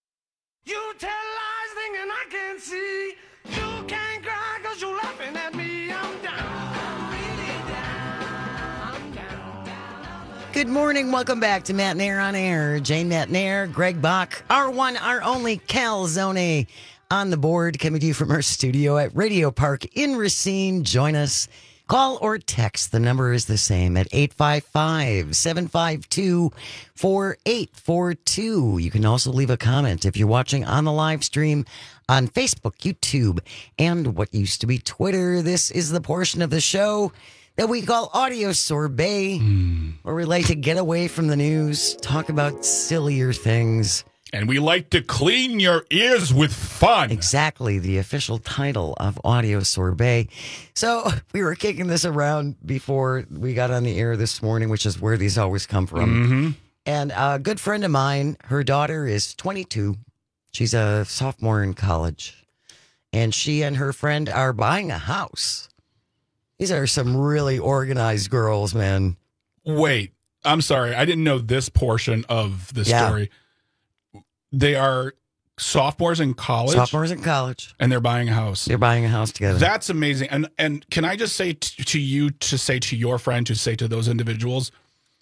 [SPEAKER 7] You tell lies thinking I can't see. You can't cry cause you're laughing at me. I'm down. I'm really down. I'm down.
[SPEAKER 17] Good morning. Welcome back to Matt Nair on Air. Jane Matt Nair, Greg Bach, our one, our only Cal Zone on the board, coming to you from our studio at Radio Park in Racine. Join us. Call or text. The number is the same at eight five five, seven five two, four eight four two. You can also leave a comment if you're watching on the live stream on Facebook, YouTube, and what used to be Twitter. This is the portion of the show that we call Audio Sorbet, mm. where we like to get away from the news, talk about sillier things.
[SPEAKER 18] And we like to clean your ears with fun.
[SPEAKER 17] Exactly, the official title of Audio Sorbet. So we were kicking this around before we got on the air this morning, which is where these always come from.
[SPEAKER 18] Mm-hmm.
[SPEAKER 17] And a good friend of mine, her daughter is twenty-two. She's a sophomore in college. And she and her friend are buying a house. These are some really organized girls, man.
[SPEAKER 18] Wait, I'm sorry. I didn't know this portion of the
[SPEAKER 17] Yeah.
[SPEAKER 18] story. They are sophomores in college.
[SPEAKER 17] Sophomores in college.
[SPEAKER 18] And they're buying a house.
[SPEAKER 17] They're buying a house together.
[SPEAKER 18] That's amazing. And and can I just say t- to you, to say to your friend, to say to those individuals,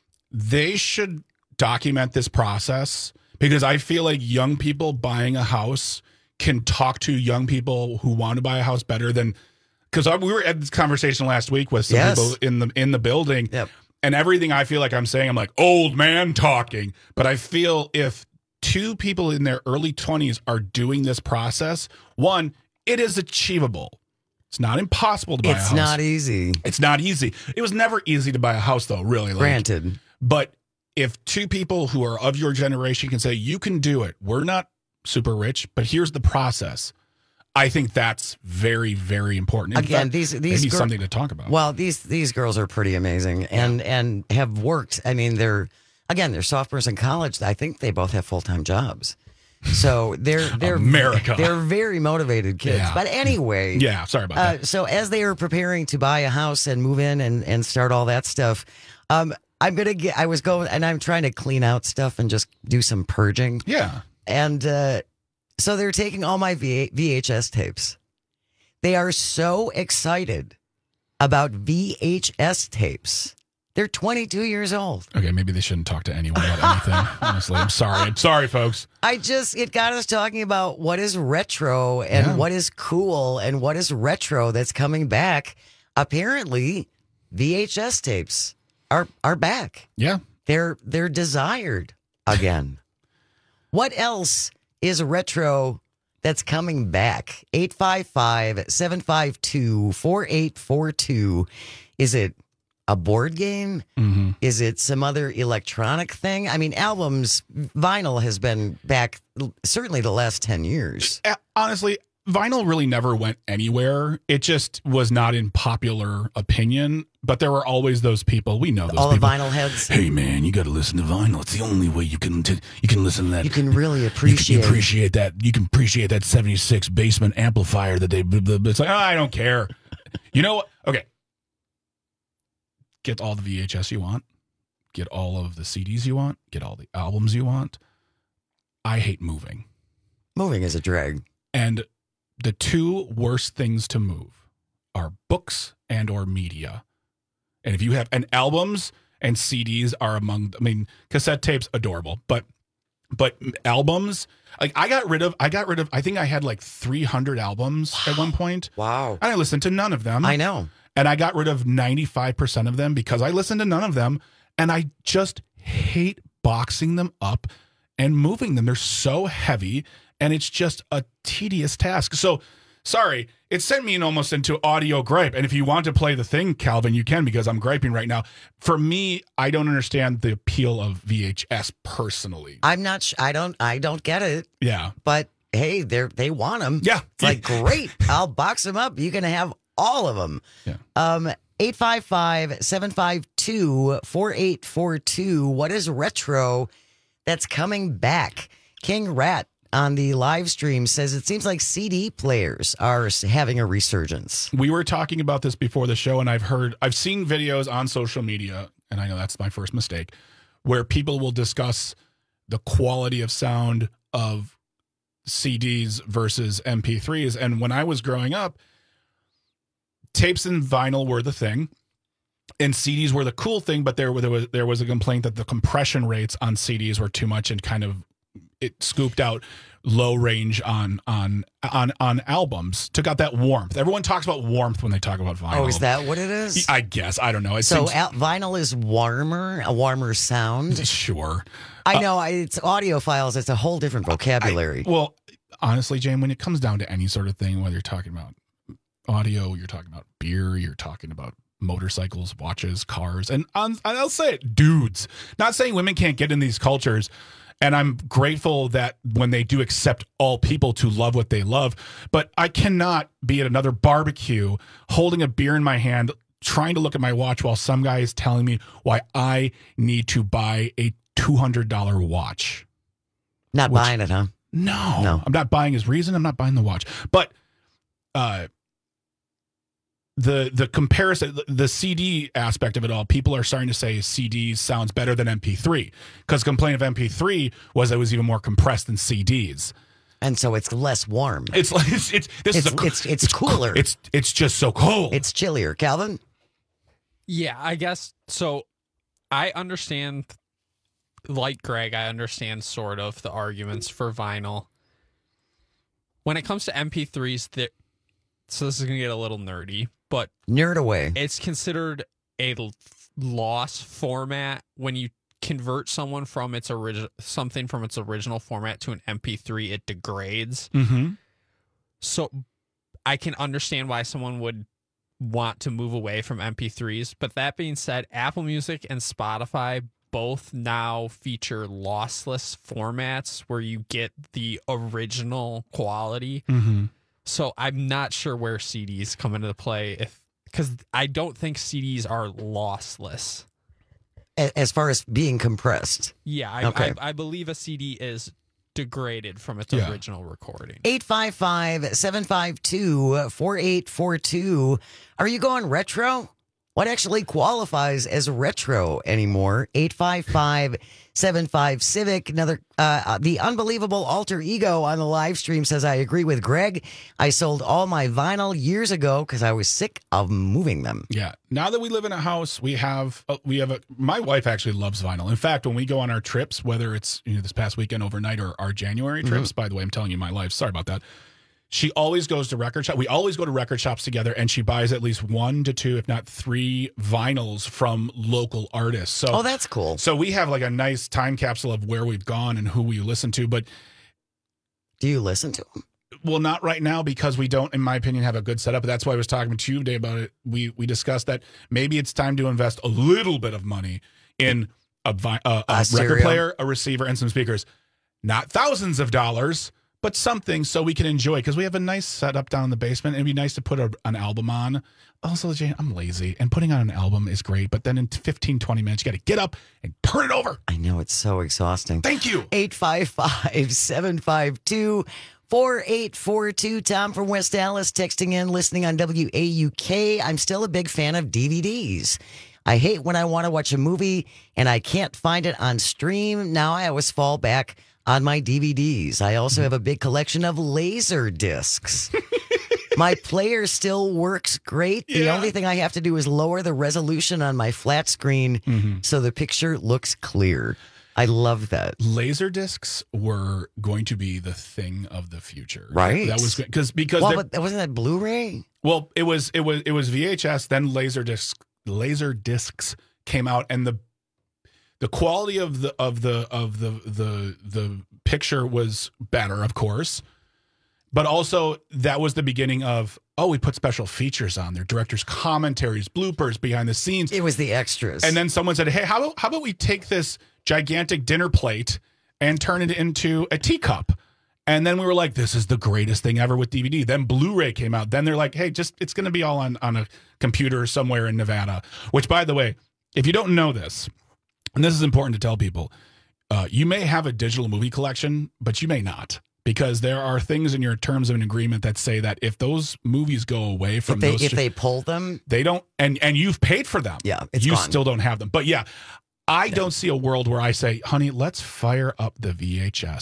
[SPEAKER 18] they should document this process, because I feel like young people buying a house can talk to young people who want to buy a house better than, because we were at this conversation last week with some
[SPEAKER 17] Yes.
[SPEAKER 18] people in the in the building.
[SPEAKER 17] Yep.
[SPEAKER 18] And everything I feel like I'm saying, I'm like old man talking. But I feel if two people in their early twenties are doing this process, one, it is achievable. It's not impossible to buy
[SPEAKER 17] It's
[SPEAKER 18] a house.
[SPEAKER 17] not easy.
[SPEAKER 18] It's not easy. It was never easy to buy a house, though, really. Like,
[SPEAKER 17] Granted.
[SPEAKER 18] But if two people who are of your generation can say, you can do it, we're not super rich, but here's the process, I think that's very, very important. In
[SPEAKER 17] Again,
[SPEAKER 18] fact,
[SPEAKER 17] these these
[SPEAKER 18] maybe
[SPEAKER 17] gir-
[SPEAKER 18] something to talk about.
[SPEAKER 17] Well, these these girls are pretty amazing, and and have worked. I mean, they're again, they're sophomores in college. I think they both have full time jobs. So they're they're
[SPEAKER 18] America.
[SPEAKER 17] They're very motivated kids.
[SPEAKER 18] Yeah.
[SPEAKER 17] But anyway,
[SPEAKER 18] Yeah, sorry about
[SPEAKER 17] uh,
[SPEAKER 18] that.
[SPEAKER 17] So as they are preparing to buy a house and move in and and start all that stuff, um, I'm gonna get. I was going and I'm trying to clean out stuff and just do some purging.
[SPEAKER 18] Yeah.
[SPEAKER 17] And uh, so they're taking all my v- VHS tapes. They are so excited about V H S tapes. They're twenty-two years old.
[SPEAKER 18] Okay, maybe they shouldn't talk to anyone about anything. Honestly, I'm sorry. I'm sorry, folks.
[SPEAKER 17] I just, it got us talking about what is retro and
[SPEAKER 18] Yeah.
[SPEAKER 17] what is cool and what is retro that's coming back. Apparently, V H S tapes are are back.
[SPEAKER 18] Yeah.
[SPEAKER 17] They're they're desired again. What else is retro that's coming back? eight five five, seven five two, four eight four two. Is it a board game?
[SPEAKER 18] Mm-hmm.
[SPEAKER 17] Is it some other electronic thing? I mean, albums, vinyl has been back certainly the last ten years.
[SPEAKER 18] Uh, Honestly, vinyl really never went anywhere. It just was not in popular opinion. But there were always those people. We know those
[SPEAKER 17] All
[SPEAKER 18] people.
[SPEAKER 17] the vinyl heads.
[SPEAKER 11] Hey man, you got to listen to vinyl. It's the only way you can t- you can listen to that.
[SPEAKER 17] You can really
[SPEAKER 11] You can
[SPEAKER 17] appreciate
[SPEAKER 11] appreciate that. You can appreciate that seventy-six basement amplifier that they.
[SPEAKER 18] It's like, oh, I don't care. You know what? Okay. Get all the V H S you want. Get all of the C Ds you want. Get all the albums you want. I hate moving.
[SPEAKER 17] Moving is a drag.
[SPEAKER 18] And the two worst things to move are books and or media. And if you have, and albums and C Ds are among, I mean, cassette tapes, adorable, but, but albums, like I got rid of, I got rid of, I think I had like three hundred albums at one point.
[SPEAKER 17] Wow.
[SPEAKER 18] And I listened to none of them.
[SPEAKER 17] I know.
[SPEAKER 18] And I got rid of ninety-five percent of them because I listened to none of them. And I just hate boxing them up and moving them. They're so heavy and it's just a tedious task. So, sorry, it sent me in almost into audio gripe. And if you want to play the thing, Calvin, you can, because I'm griping right now. For me, I don't understand the appeal of V H S personally.
[SPEAKER 17] I'm not, sh- I don't, I don't get it.
[SPEAKER 18] Yeah.
[SPEAKER 17] But hey, they're, they want them.
[SPEAKER 18] Yeah.
[SPEAKER 17] It's like, great. I'll box them up. You can have all of them.
[SPEAKER 18] Yeah.
[SPEAKER 17] Um, eight five five, seven five two, four eight four two. What is retro that's coming back? King Rat on the live stream says it seems like C D players are s- having a resurgence.
[SPEAKER 18] We were talking about this before the show, and I've heard, I've seen videos on social media, and I know that's my first mistake, where people will discuss the quality of sound of C Ds versus M P threes. And when I was growing up, tapes and vinyl were the thing, and C Ds were the cool thing. But there, there was there was a complaint that the compression rates on C Ds were too much and kind of it scooped out low range on on on on albums. Took out that warmth. Everyone talks about warmth when they talk about vinyl.
[SPEAKER 17] Oh, is that what it is?
[SPEAKER 18] I guess. I don't know. It
[SPEAKER 17] so
[SPEAKER 18] seems,
[SPEAKER 17] al- vinyl is warmer, a warmer sound.
[SPEAKER 18] Sure.
[SPEAKER 17] I know. I, it's audiophiles. It's a whole different vocabulary.
[SPEAKER 18] I, well, honestly, Jane, when it comes down to any sort of thing, whether you're talking about audio, you're talking about beer, you're talking about motorcycles, watches, cars, and on, I'll say it, dudes. Not saying women can't get in these cultures. And I'm grateful that when they do accept all people to love what they love, but I cannot be at another barbecue holding a beer in my hand, trying to look at my watch while some guy is telling me why I need to buy a two hundred dollars watch.
[SPEAKER 17] Not Which, buying it, huh?
[SPEAKER 18] No,
[SPEAKER 17] no.
[SPEAKER 18] I'm not buying his reason. I'm not buying the watch. But uh, the the comparison, the C D aspect of it all, people are starting to say C D sounds better than M P three because complaint of M P three was it was even more compressed than C Ds.
[SPEAKER 17] And so it's less warm.
[SPEAKER 18] It's like it's, it's this
[SPEAKER 17] it's,
[SPEAKER 18] is a,
[SPEAKER 17] it's, it's it's cooler.
[SPEAKER 18] It's it's just so cold.
[SPEAKER 17] It's chillier. Calvin?
[SPEAKER 12] Yeah, I guess so. I understand, like Greg, I understand sort of the arguments for vinyl. When it comes to M P threes, there, so this is gonna get a little nerdy, but
[SPEAKER 17] nerd away.
[SPEAKER 12] It's considered a loss format when you convert someone from its original something from its original format to an M P three. It degrades.
[SPEAKER 18] Mm-hmm.
[SPEAKER 12] So I can understand why someone would want to move away from M P threes. But that being said, Apple Music and Spotify both now feature lossless formats where you get the original quality.
[SPEAKER 18] Mm-hmm.
[SPEAKER 12] So I'm not sure where C Ds come into play, if because I don't think C Ds are lossless.
[SPEAKER 17] As far as being compressed.
[SPEAKER 12] Yeah, I,
[SPEAKER 17] okay.
[SPEAKER 12] I, I believe a C D is degraded from its
[SPEAKER 18] yeah.
[SPEAKER 12] original recording.
[SPEAKER 17] eight five five, seven five two, four eight four two. Are you going retro? What actually qualifies as retro anymore? eight five five, seven five Civic. Another, uh, the unbelievable alter ego on the live stream says, I agree with Greg. I sold all my vinyl years ago because I was sick of moving them.
[SPEAKER 18] Yeah. Now that we live in a house, we have, uh, we have a, my wife actually loves vinyl. In fact, when we go on our trips, whether it's you know, this past weekend overnight or our January trips, mm-hmm. by the way, I'm telling you my life. Sorry about that. She always goes to record shop. We always go to record shops together, and she buys at least one to two, if not three, vinyls from local artists. So,
[SPEAKER 17] oh, that's cool.
[SPEAKER 18] So we have like a nice time capsule of where we've gone and who we listen to. But
[SPEAKER 17] do you listen to them?
[SPEAKER 18] Well, not right now because we don't, in my opinion, have a good setup. But that's why I was talking to you today about it. We we discussed that maybe it's time to invest a little bit of money in a, vi- uh, a, a record player, a receiver, and some speakers. Not thousands of dollars, but something so we can enjoy, because we have a nice setup down in the basement. It'd be nice to put a, an album on. Also, Jane, I'm lazy, and putting on an album is great, but then in fifteen, twenty minutes, you got to get up and turn it over.
[SPEAKER 17] I know, it's so exhausting.
[SPEAKER 18] Thank you.
[SPEAKER 17] eight five five, seven five two, four eight four two. Tom from West Dallas texting in, listening on W A U K. I'm still a big fan of D V Ds. I hate when I want to watch a movie and I can't find it on stream. Now I always fall back on my D V Ds. I also have a big collection of laser discs. My player still works great. The
[SPEAKER 18] Yeah.
[SPEAKER 17] only thing I have to do is lower the resolution on my flat screen
[SPEAKER 18] Mm-hmm.
[SPEAKER 17] so the picture looks clear. I love that.
[SPEAKER 18] Laser discs were going to be the thing of the future,
[SPEAKER 17] Right.
[SPEAKER 18] That was because because
[SPEAKER 17] Well,
[SPEAKER 18] they're-
[SPEAKER 17] but wasn't that Blu-ray?
[SPEAKER 18] well, it was it was it was V H S, then laser discs. Laser discs came out, and the the quality of the of the of the the the picture was better, of course. But also, that was the beginning of, oh, we put special features on there, director's commentaries, bloopers, behind the scenes.
[SPEAKER 17] It was the extras.
[SPEAKER 18] And then someone said, hey, how about, how about we take this gigantic dinner plate and turn it into a teacup? And then we were like, this is the greatest thing ever with D V D. Then Blu-ray came out. Then they're like, hey, just it's going to be all on, on a computer somewhere in Nevada. Which, by the way, if you don't know this, and this is important to tell people, uh, you may have a digital movie collection, but you may not. Because there are things in your terms of an agreement that say that if those movies go away from
[SPEAKER 17] if they,
[SPEAKER 18] those,
[SPEAKER 17] if they pull them,
[SPEAKER 18] they don't, and and you've paid for them,
[SPEAKER 17] yeah, it's
[SPEAKER 18] you
[SPEAKER 17] gone.
[SPEAKER 18] still don't have them. But yeah, I don't see a world where I say, honey, let's fire up the V H S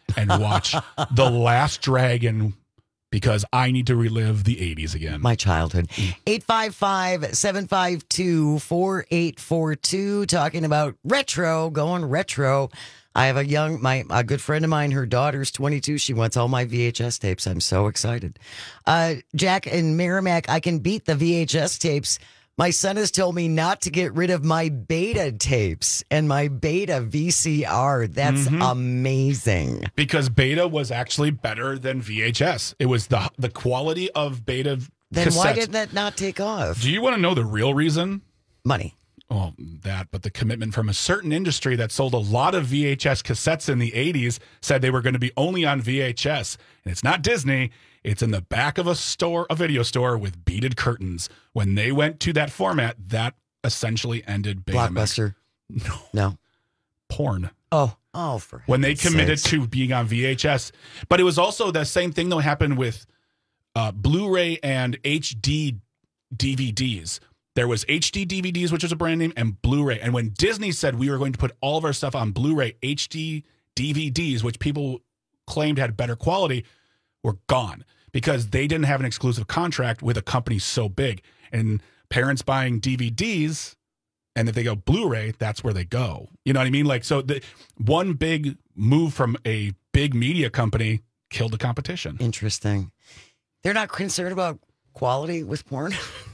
[SPEAKER 18] and watch The Last Dragon because I need to relive the eighties again.
[SPEAKER 17] My childhood. eight five five, seven five two, four eight four two. Talking about retro, going retro. I have a young, my a good friend of mine, her daughter's twenty-two. She wants all my V H S tapes. I'm so excited. Uh, Jack and Merrimack, I can beat the V H S tapes. My son has told me not to get rid of my beta tapes and my beta V C R. That's
[SPEAKER 18] Mhm.
[SPEAKER 17] amazing.
[SPEAKER 18] Because beta was actually better than V H S. It was the the quality of beta
[SPEAKER 17] Then
[SPEAKER 18] cassettes.
[SPEAKER 17] why did that not take off?
[SPEAKER 18] Do you want to know the real reason?
[SPEAKER 17] Money.
[SPEAKER 18] Oh, that, but the commitment from a certain industry that sold a lot of V H S cassettes in the eighties said they were going to be only on V H S. And it's not Disney. It's in the back of a store, a video store with beaded curtains. When they went to that format, that essentially ended Betamax.
[SPEAKER 17] Blockbuster.
[SPEAKER 18] No.
[SPEAKER 17] No.
[SPEAKER 18] Porn.
[SPEAKER 17] Oh. Oh, for
[SPEAKER 18] When they
[SPEAKER 17] heaven's
[SPEAKER 18] committed
[SPEAKER 17] sakes.
[SPEAKER 18] to being on V H S. But it was also the same thing that happened with uh, Blu-ray and H D D V Ds. There was H D D V Ds, which was a brand name, and Blu-ray. And when Disney said we were going to put all of our stuff on Blu-ray, H D D V Ds, which people claimed had better quality, were gone because they didn't have an exclusive contract with a company so big. And parents buying D V Ds, and if they go Blu-ray, that's where they go. You know what I mean? Like, so the one big move from a big media company killed the competition.
[SPEAKER 17] Interesting. They're not concerned about quality with porn?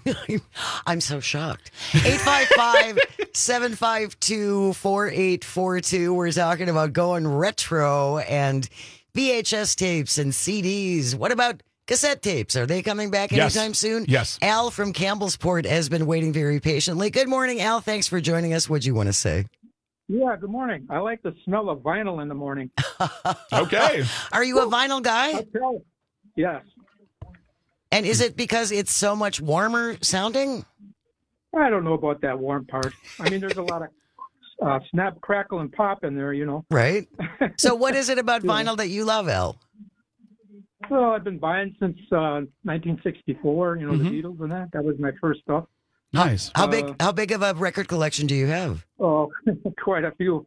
[SPEAKER 17] I'm so shocked. eight five five, seven five two, four eight four two. We're talking about going retro and V H S tapes and C Ds. What about cassette tapes? Are they coming back
[SPEAKER 18] Yes.
[SPEAKER 17] anytime soon?
[SPEAKER 18] Yes.
[SPEAKER 17] Al from Campbellsport has been waiting very patiently. Good morning, Al. Thanks for joining us. What'd you want to say?
[SPEAKER 13] Yeah, good morning. I like the smell of vinyl in the morning.
[SPEAKER 18] Okay.
[SPEAKER 17] Are you a vinyl guy?
[SPEAKER 13] Okay. Yes.
[SPEAKER 17] And is it because it's so much warmer sounding?
[SPEAKER 13] I don't know about that warm part. I mean, there's a lot of uh, snap, crackle, and pop in there, you know.
[SPEAKER 17] Right. So what is it about vinyl that you love, Al?
[SPEAKER 13] Well, I've been buying since uh, nineteen sixty-four, you know,
[SPEAKER 17] Mhm.
[SPEAKER 13] the Beatles and that. That was my first stuff.
[SPEAKER 18] Nice.
[SPEAKER 17] How
[SPEAKER 13] Uh,
[SPEAKER 17] big how big of a record collection do you have?
[SPEAKER 13] Oh, quite a few.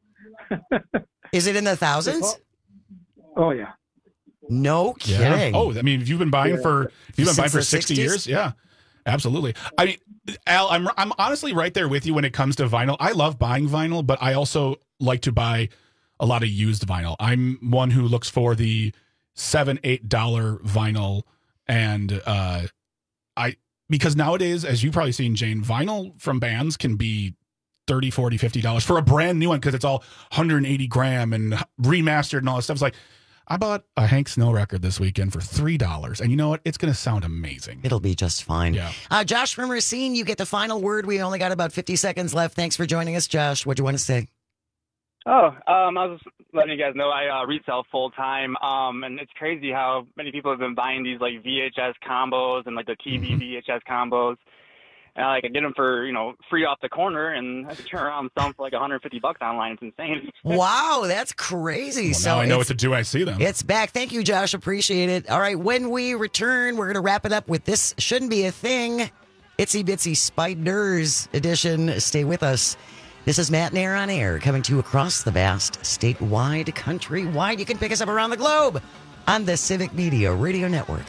[SPEAKER 17] Is it in the thousands?
[SPEAKER 13] Oh, yeah.
[SPEAKER 17] No
[SPEAKER 18] Yeah.
[SPEAKER 17] kidding.
[SPEAKER 18] Oh, I mean, if you've been buying
[SPEAKER 13] Yeah.
[SPEAKER 18] for if you've been
[SPEAKER 17] Since
[SPEAKER 18] buying for
[SPEAKER 17] the
[SPEAKER 18] sixty
[SPEAKER 17] sixties?
[SPEAKER 18] years, yeah, absolutely. I mean, Al, I'm I'm honestly right there with you when it comes to vinyl. I love buying vinyl, but I also like to buy a lot of used vinyl. I'm one who looks for the seven, eight dollar vinyl, and uh, I because nowadays, as you've probably seen, Jane, vinyl from bands can be thirty, forty, fifty dollars for a brand new one because it's all one hundred eighty gram and remastered and all this stuff. It's like, I bought a Hank Snow record this weekend for three dollars, and you know what? It's going to sound amazing.
[SPEAKER 17] It'll be just fine.
[SPEAKER 18] Yeah.
[SPEAKER 17] Uh, Josh from Racine, you get the final word. We only got about fifty seconds left. Thanks for joining us, Josh. What do you want to say?
[SPEAKER 14] Oh, um, I was just letting you guys know I uh, retail full time, um, and it's crazy how many people have been buying these like V H S combos and like the T V
[SPEAKER 18] Mm-hmm.
[SPEAKER 14] V H S combos. And like I get them for you know free off the corner, and I can turn around and sell them for like one hundred fifty bucks online. It's insane.
[SPEAKER 17] Wow, that's crazy.
[SPEAKER 18] Well,
[SPEAKER 17] so
[SPEAKER 18] now I know what
[SPEAKER 17] it's-
[SPEAKER 18] to do. I see them.
[SPEAKER 17] It's back. Thank you, Josh. Appreciate it. All right, when we return, we're going to wrap it up with This Shouldn't Be a Thing. Itsy Bitsy Spiders edition. Stay with us. This is Matt Nair on air, coming to you across the vast, statewide, countrywide. You can pick us up around the globe on the Civic Media Radio Network.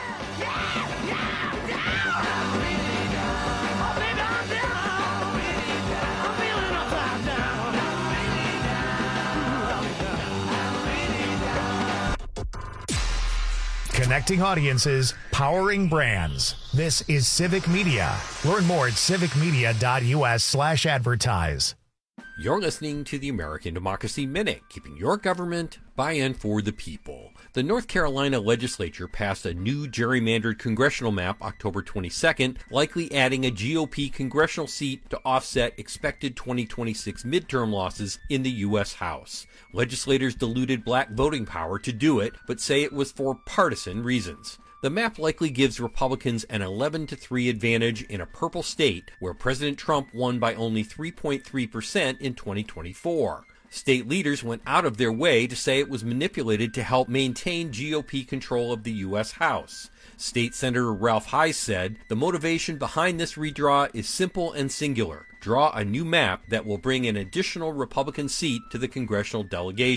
[SPEAKER 15] Connecting audiences, powering brands. This is Civic Media. Learn more at civicmedia.us slash advertise.
[SPEAKER 16] You're listening to the American Democracy Minute, keeping your government by and for the people. The North Carolina legislature passed a new gerrymandered congressional map October twenty-second, likely adding a G O P congressional seat to offset expected twenty twenty-six midterm losses in the U S House. Legislators diluted black voting power to do it, but say it was for partisan reasons. The map likely gives Republicans an eleven to three advantage in a purple state where President Trump won by only three point three percent in twenty twenty-four. State leaders went out of their way to say it was manipulated to help maintain G O P control of the U S House. State Senator Ralph Heiss said, "The motivation behind this redraw is simple and singular. Draw a new map that will bring an additional Republican seat to the congressional delegation."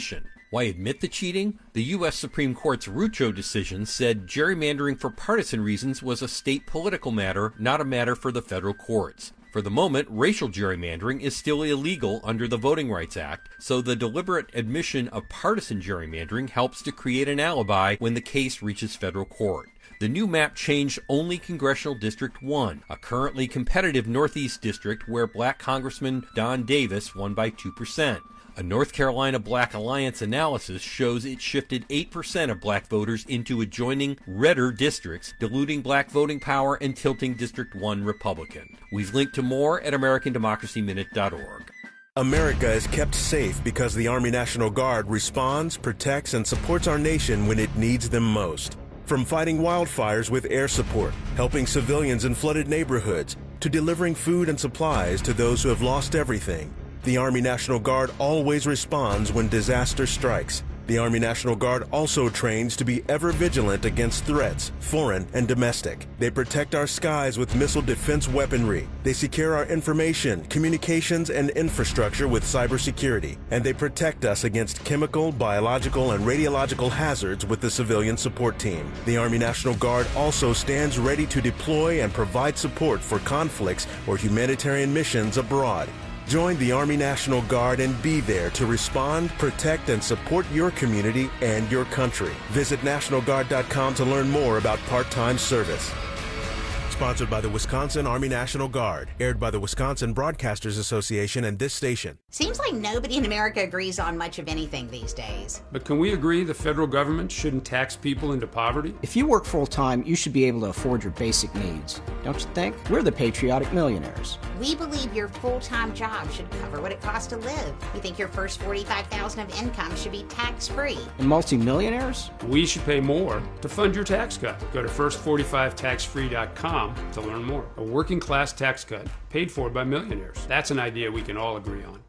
[SPEAKER 16] Why admit the cheating? The U S Supreme Court's Rucho decision said gerrymandering for partisan reasons was a state political matter, not a matter for the federal courts. For the moment, racial gerrymandering is still illegal under the Voting Rights Act, so the deliberate admission of partisan gerrymandering helps to create an alibi when the case reaches federal court. The new map changed only Congressional District one, a currently competitive Northeast district where black Congressman Don Davis won by two percent. A North Carolina Black Alliance analysis shows it shifted eight percent of black voters into adjoining redder districts, diluting black voting power and tilting District one Republican. We've linked to more at American Democracy Minute dot org.
[SPEAKER 19] America is kept safe because the Army National Guard responds, protects, and supports our nation when it needs them most. From fighting wildfires with air support, helping civilians in flooded neighborhoods, to delivering food and supplies to those who have lost everything, the Army National Guard always responds when disaster strikes. The Army National Guard also trains to be ever vigilant against threats, foreign and domestic. They protect our skies with missile defense weaponry. They secure our information, communications, and infrastructure with cybersecurity. And they protect us against chemical, biological, and radiological hazards with the civilian support team. The Army National Guard also stands ready to deploy and provide support for conflicts or humanitarian missions abroad. Join the Army National Guard and be there to respond, protect, and support your community and your country. Visit National Guard dot com to learn more about part-time service. Sponsored by the Wisconsin Army National Guard. Aired by the Wisconsin Broadcasters Association and this station.
[SPEAKER 20] Seems like nobody in America agrees on much of anything these days.
[SPEAKER 21] But can we agree the federal government shouldn't tax people into poverty?
[SPEAKER 22] If you work full-time, you should be able to afford your basic needs. Don't you think? We're the patriotic millionaires.
[SPEAKER 20] We believe your full-time job should cover what it costs to live. We think your first forty-five thousand dollars of income should be tax-free.
[SPEAKER 22] And multimillionaires?
[SPEAKER 21] We should pay more to fund your tax cut. Go to first forty-five tax free dot com to learn more. A working class tax cut paid for by millionaires. That's an idea we can all agree on.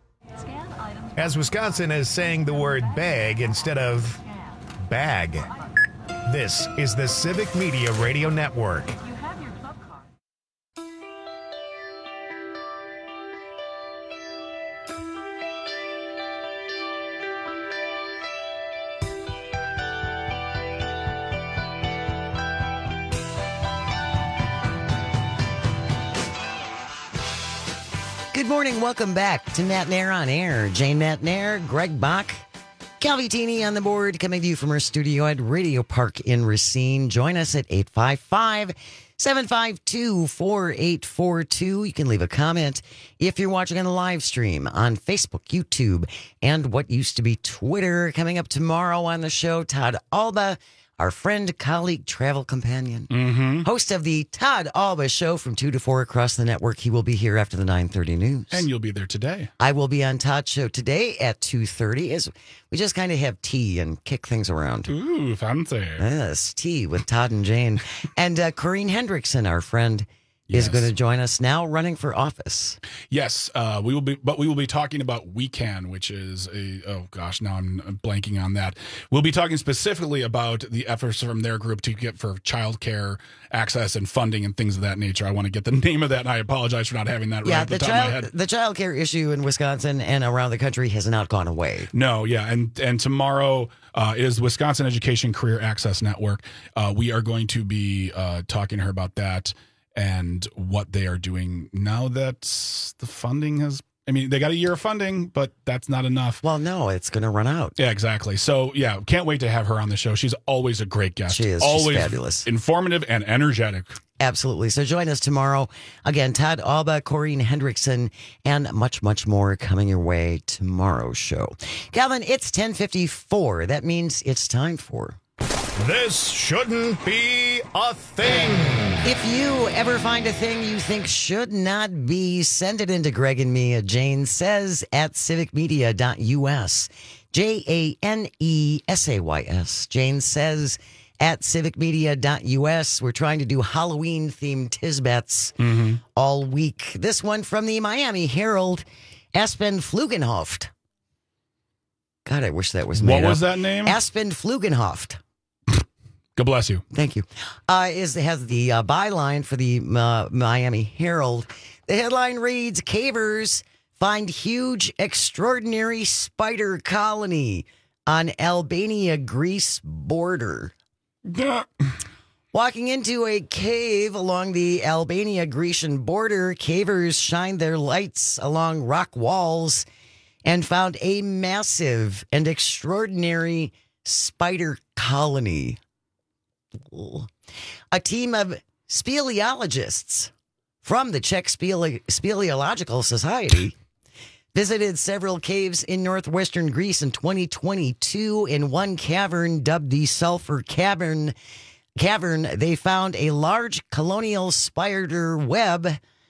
[SPEAKER 15] As Wisconsin is saying the word bag instead of bag. This is the Civic Media Radio Network.
[SPEAKER 17] Good morning. Welcome back to Matt Nair on Air. Jane Matt Nair, Greg Bach, Calvi Teeny on the board, coming to you from our studio at Radio Park in Racine. Join us at eight five five, seven five two, four eight four two. You can leave a comment if you're watching on the live stream on Facebook, YouTube, and what used to be Twitter. Coming up tomorrow on the show, Todd Alba, our friend, colleague, travel companion,
[SPEAKER 18] mm-hmm.
[SPEAKER 17] host of the Todd Alba Show from two to four across the network. He will be here after the nine thirty news.
[SPEAKER 18] And you'll be there today.
[SPEAKER 17] I will be on Todd's show today at two thirty. As we just kind of have tea and kick things around.
[SPEAKER 18] Ooh, fancy.
[SPEAKER 17] Yes, tea with Todd and Jane. And uh, Corrine Hendrickson, our friend,
[SPEAKER 18] Yes.
[SPEAKER 17] is going to join us now, running for office.
[SPEAKER 18] Yes, uh, we will be, but we will be talking about We Can, which is a, oh gosh, now I'm blanking on that. We'll be talking specifically about the efforts from their group to get for childcare access and funding and things of that nature. I want to get the name of that, and I apologize for not having that
[SPEAKER 17] Yeah,
[SPEAKER 18] right at the,
[SPEAKER 17] the
[SPEAKER 18] top of my
[SPEAKER 17] child,
[SPEAKER 18] head.
[SPEAKER 17] the child care issue in Wisconsin and around the country has not gone away.
[SPEAKER 18] No, yeah, and and tomorrow uh, is Wisconsin Education Career Access Network. Uh, we are going to be uh, talking to her about that and what they are doing now that the funding has, I mean, they got a year of funding, but that's not enough.
[SPEAKER 17] Well, no, it's going to run out.
[SPEAKER 18] Yeah, exactly. So, yeah, can't wait to have her on the show. She's always a great guest.
[SPEAKER 17] She is.
[SPEAKER 18] Always
[SPEAKER 17] She's fabulous.
[SPEAKER 18] Informative and energetic.
[SPEAKER 17] Absolutely. So join us tomorrow. Again, Todd Alba, Corrine Hendrickson, and much, much more coming your way tomorrow's show. Calvin, it's ten fifty-four. That means it's time for...
[SPEAKER 15] This shouldn't be a thing.
[SPEAKER 17] If you ever find a thing you think should not be, send it into Greg and me at Jane Says at civic media dot U S. J A N E S A Y S. Jane Says at civic media dot U S. We're trying to do Halloween-themed Tisbets
[SPEAKER 18] mm-hmm.
[SPEAKER 17] all week. This one from the Miami Herald, Aspen Flugenhoft. God, I wish that was made
[SPEAKER 18] What
[SPEAKER 17] up.
[SPEAKER 18] was that name?
[SPEAKER 17] Aspen Flugenhoft.
[SPEAKER 18] God bless you.
[SPEAKER 17] Thank you. Uh, is has the uh, byline for the uh, Miami Herald. The headline reads, Cavers find huge, extraordinary spider colony on Albania-Greece border. Walking into a cave along the Albania-Grecian border, cavers shined their lights along rock walls and found a massive and extraordinary spider colony. A team of speleologists from the Czech Spele- Speleological Society visited several caves in northwestern Greece in twenty twenty-two. In one cavern, dubbed the Sulphur Cavern, cavern, they found a large colonial spider web.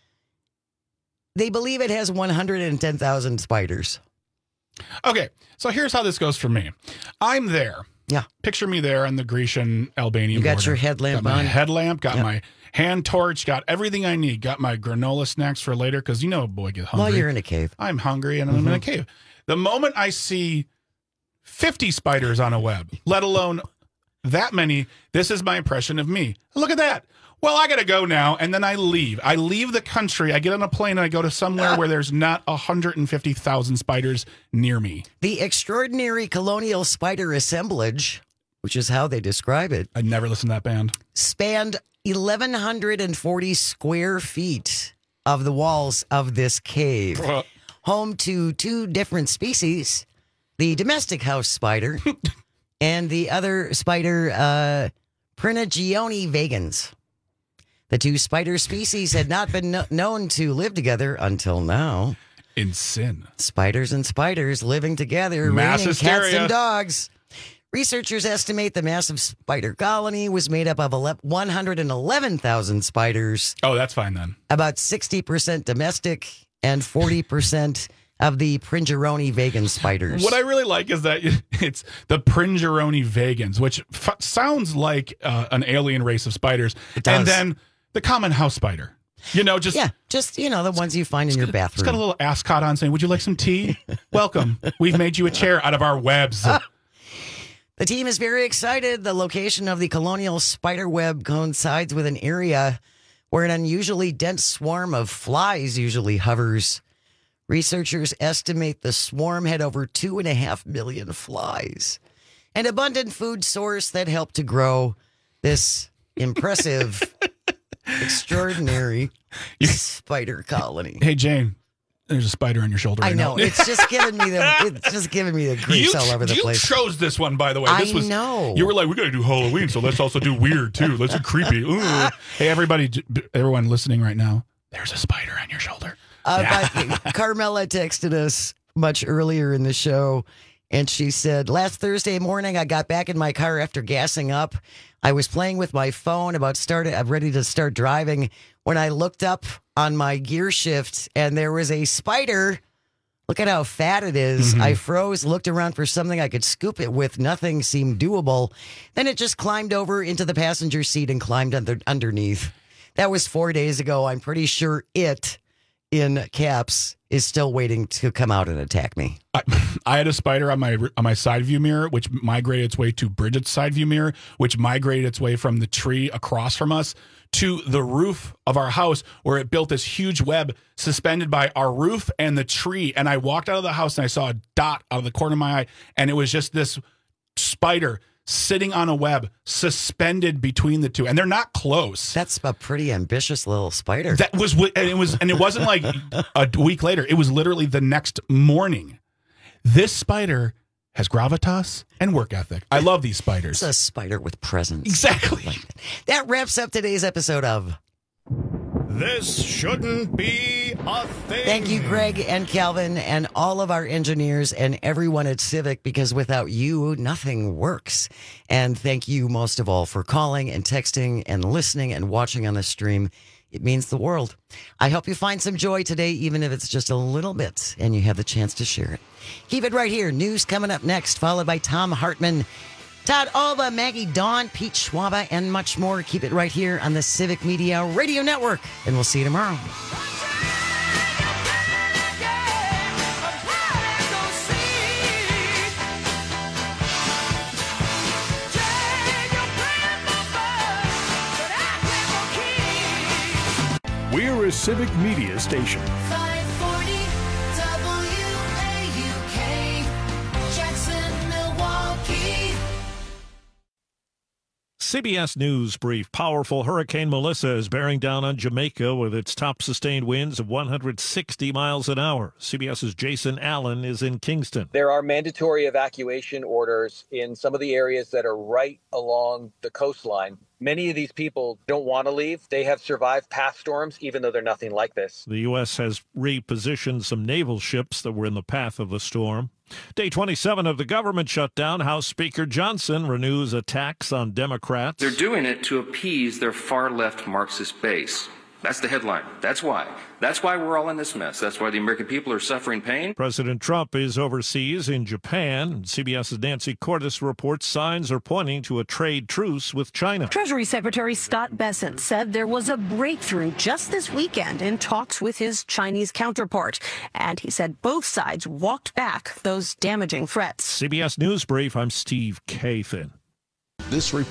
[SPEAKER 17] They believe it has one hundred ten thousand spiders.
[SPEAKER 18] Okay, so here's how this goes for me. I'm there.
[SPEAKER 17] Yeah.
[SPEAKER 18] Picture me there on the Grecian Albanian
[SPEAKER 17] You got
[SPEAKER 18] border.
[SPEAKER 17] your headlamp
[SPEAKER 18] got my
[SPEAKER 17] on?
[SPEAKER 18] headlamp, got
[SPEAKER 17] Yep.
[SPEAKER 18] my hand torch, got everything I need. Got my granola snacks for later because you know a boy get hungry.
[SPEAKER 17] Well, you're in a cave.
[SPEAKER 18] I'm hungry and I'm in a
[SPEAKER 17] Mhm.
[SPEAKER 18] cave. The moment I see fifty spiders on a web, let alone that many, this is my impression of me. Look at that. Well, I got to go now. And then I leave. I leave the country. I get on a plane and I go to somewhere where there's not one hundred fifty thousand spiders near me.
[SPEAKER 17] The extraordinary colonial spider assemblage, which is how they describe it,
[SPEAKER 18] I'd never listened to that band.
[SPEAKER 17] spanned eleven forty square feet of the walls of this cave, home to two different species, the domestic house spider and the other spider, uh, Prinagione vagans. The two spider species had not been kno- known to live together until now.
[SPEAKER 18] In sin.
[SPEAKER 17] Spiders and spiders living together,
[SPEAKER 18] Mass
[SPEAKER 17] raining cats
[SPEAKER 18] hysteria.
[SPEAKER 17] and dogs. Researchers estimate the massive spider colony was made up of ele- one hundred eleven thousand spiders,
[SPEAKER 18] Oh, that's fine then.
[SPEAKER 17] about sixty percent domestic and forty percent of the Pringeroni vegan spiders.
[SPEAKER 18] What I really like is that it's the Pringeroni vegans, which f- sounds like uh, an alien race of spiders.
[SPEAKER 17] It does.
[SPEAKER 18] And then the common house spider. You know, just
[SPEAKER 17] yeah, just, you know, the ones you find in your
[SPEAKER 18] it's
[SPEAKER 17] bathroom.
[SPEAKER 18] got a little ascot on saying, "Would you like some tea? Welcome. We've made you a chair out of our webs."
[SPEAKER 17] The team is very excited. The location of the colonial spider web coincides with an area where an unusually dense swarm of flies usually hovers. Researchers estimate the swarm had over two and a half million flies, an abundant food source that helped to grow this impressive, extraordinary spider colony.
[SPEAKER 18] Hey, Jane, there's a spider on your shoulder.
[SPEAKER 17] I
[SPEAKER 18] right
[SPEAKER 17] know.
[SPEAKER 18] now.
[SPEAKER 17] It's just giving me the it's just giving me the creeps
[SPEAKER 18] You,
[SPEAKER 17] all over the
[SPEAKER 18] you
[SPEAKER 17] place.
[SPEAKER 18] chose this one, by the way. This
[SPEAKER 17] I
[SPEAKER 18] was,
[SPEAKER 17] know.
[SPEAKER 18] You were like, we got to do Halloween, so let's also do weird, too. Let's do creepy. Ooh. Hey, everybody, j- everyone listening right now, there's a spider on your shoulder.
[SPEAKER 17] Uh,
[SPEAKER 18] Yeah.
[SPEAKER 17] but Carmela texted us much earlier in the show, and she said, last Thursday morning, I got back in my car after gassing up. I was playing with my phone about started. I'm ready to start driving when I looked up on my gear shift, and there was a spider. Look at how fat it is.
[SPEAKER 18] Mhm.
[SPEAKER 17] I froze, looked around for something I could scoop it with. Nothing seemed doable. Then it just climbed over into the passenger seat and climbed under, underneath. That was four days ago. I'm pretty sure it, in caps, is still waiting to come out and attack me.
[SPEAKER 18] I, I had a spider on my on my side view mirror, which migrated its way to Bridget's side view mirror, which migrated its way from the tree across from us to the roof of our house, where it built this huge web suspended by our roof and the tree. And I walked out of the house and I saw a dot out of the corner of my eye, and it was just this spider sitting on a web suspended between the two, and they're not close.
[SPEAKER 17] That's a pretty ambitious little spider.
[SPEAKER 18] That was what, and it was, and it wasn't like a week later. It was literally the next morning. This spider has gravitas and work ethic. I love these spiders.
[SPEAKER 17] It's a spider with presence.
[SPEAKER 18] Exactly.
[SPEAKER 17] Like that. That wraps up today's episode of
[SPEAKER 15] This shouldn't be a thing.
[SPEAKER 17] Thank you, Greg and Calvin, and all of our engineers and everyone at Civic, because without you, nothing works. And thank you most of all for calling and texting and listening and watching on the stream. It means the world. I hope you find some joy today, even if it's just a little bit, and you have the chance to share it. Keep it right here. News coming up next, followed by Tom Hartman, Todd Alba, Maggie Dawn, Pete Schwaba, and much more. Keep it right here on the Civic Media Radio Network, and we'll see you tomorrow.
[SPEAKER 5] We're a Civic Media station.
[SPEAKER 7] five forty W A U K, Jackson, Milwaukee.
[SPEAKER 1] C B S News brief. Powerful Hurricane Melissa is bearing down on Jamaica with its top sustained winds of one hundred sixty miles an hour. CBS's Jason Allen is in Kingston.
[SPEAKER 2] There are mandatory evacuation orders in some of the areas that are right along the coastline. Many of these people don't want to leave. They have survived past storms, even though they're nothing like this.
[SPEAKER 1] The U S has repositioned some naval ships that were in the path of the storm. Day twenty-seven of the government shutdown. House Speaker Johnson renews attacks on Democrats.
[SPEAKER 3] They're doing it to appease their far-left Marxist base. That's the headline. That's why. That's why we're all in this mess. That's why the American people are suffering pain.
[SPEAKER 1] President Trump is overseas in Japan. CBS's Nancy Cordes reports signs are pointing to a trade truce with China.
[SPEAKER 23] Treasury Secretary Scott Bessent said there was a breakthrough just this weekend in talks with his Chinese counterpart. And he said both sides walked back those damaging threats.
[SPEAKER 1] C B S News Brief, I'm Steve Kathan.
[SPEAKER 11] This report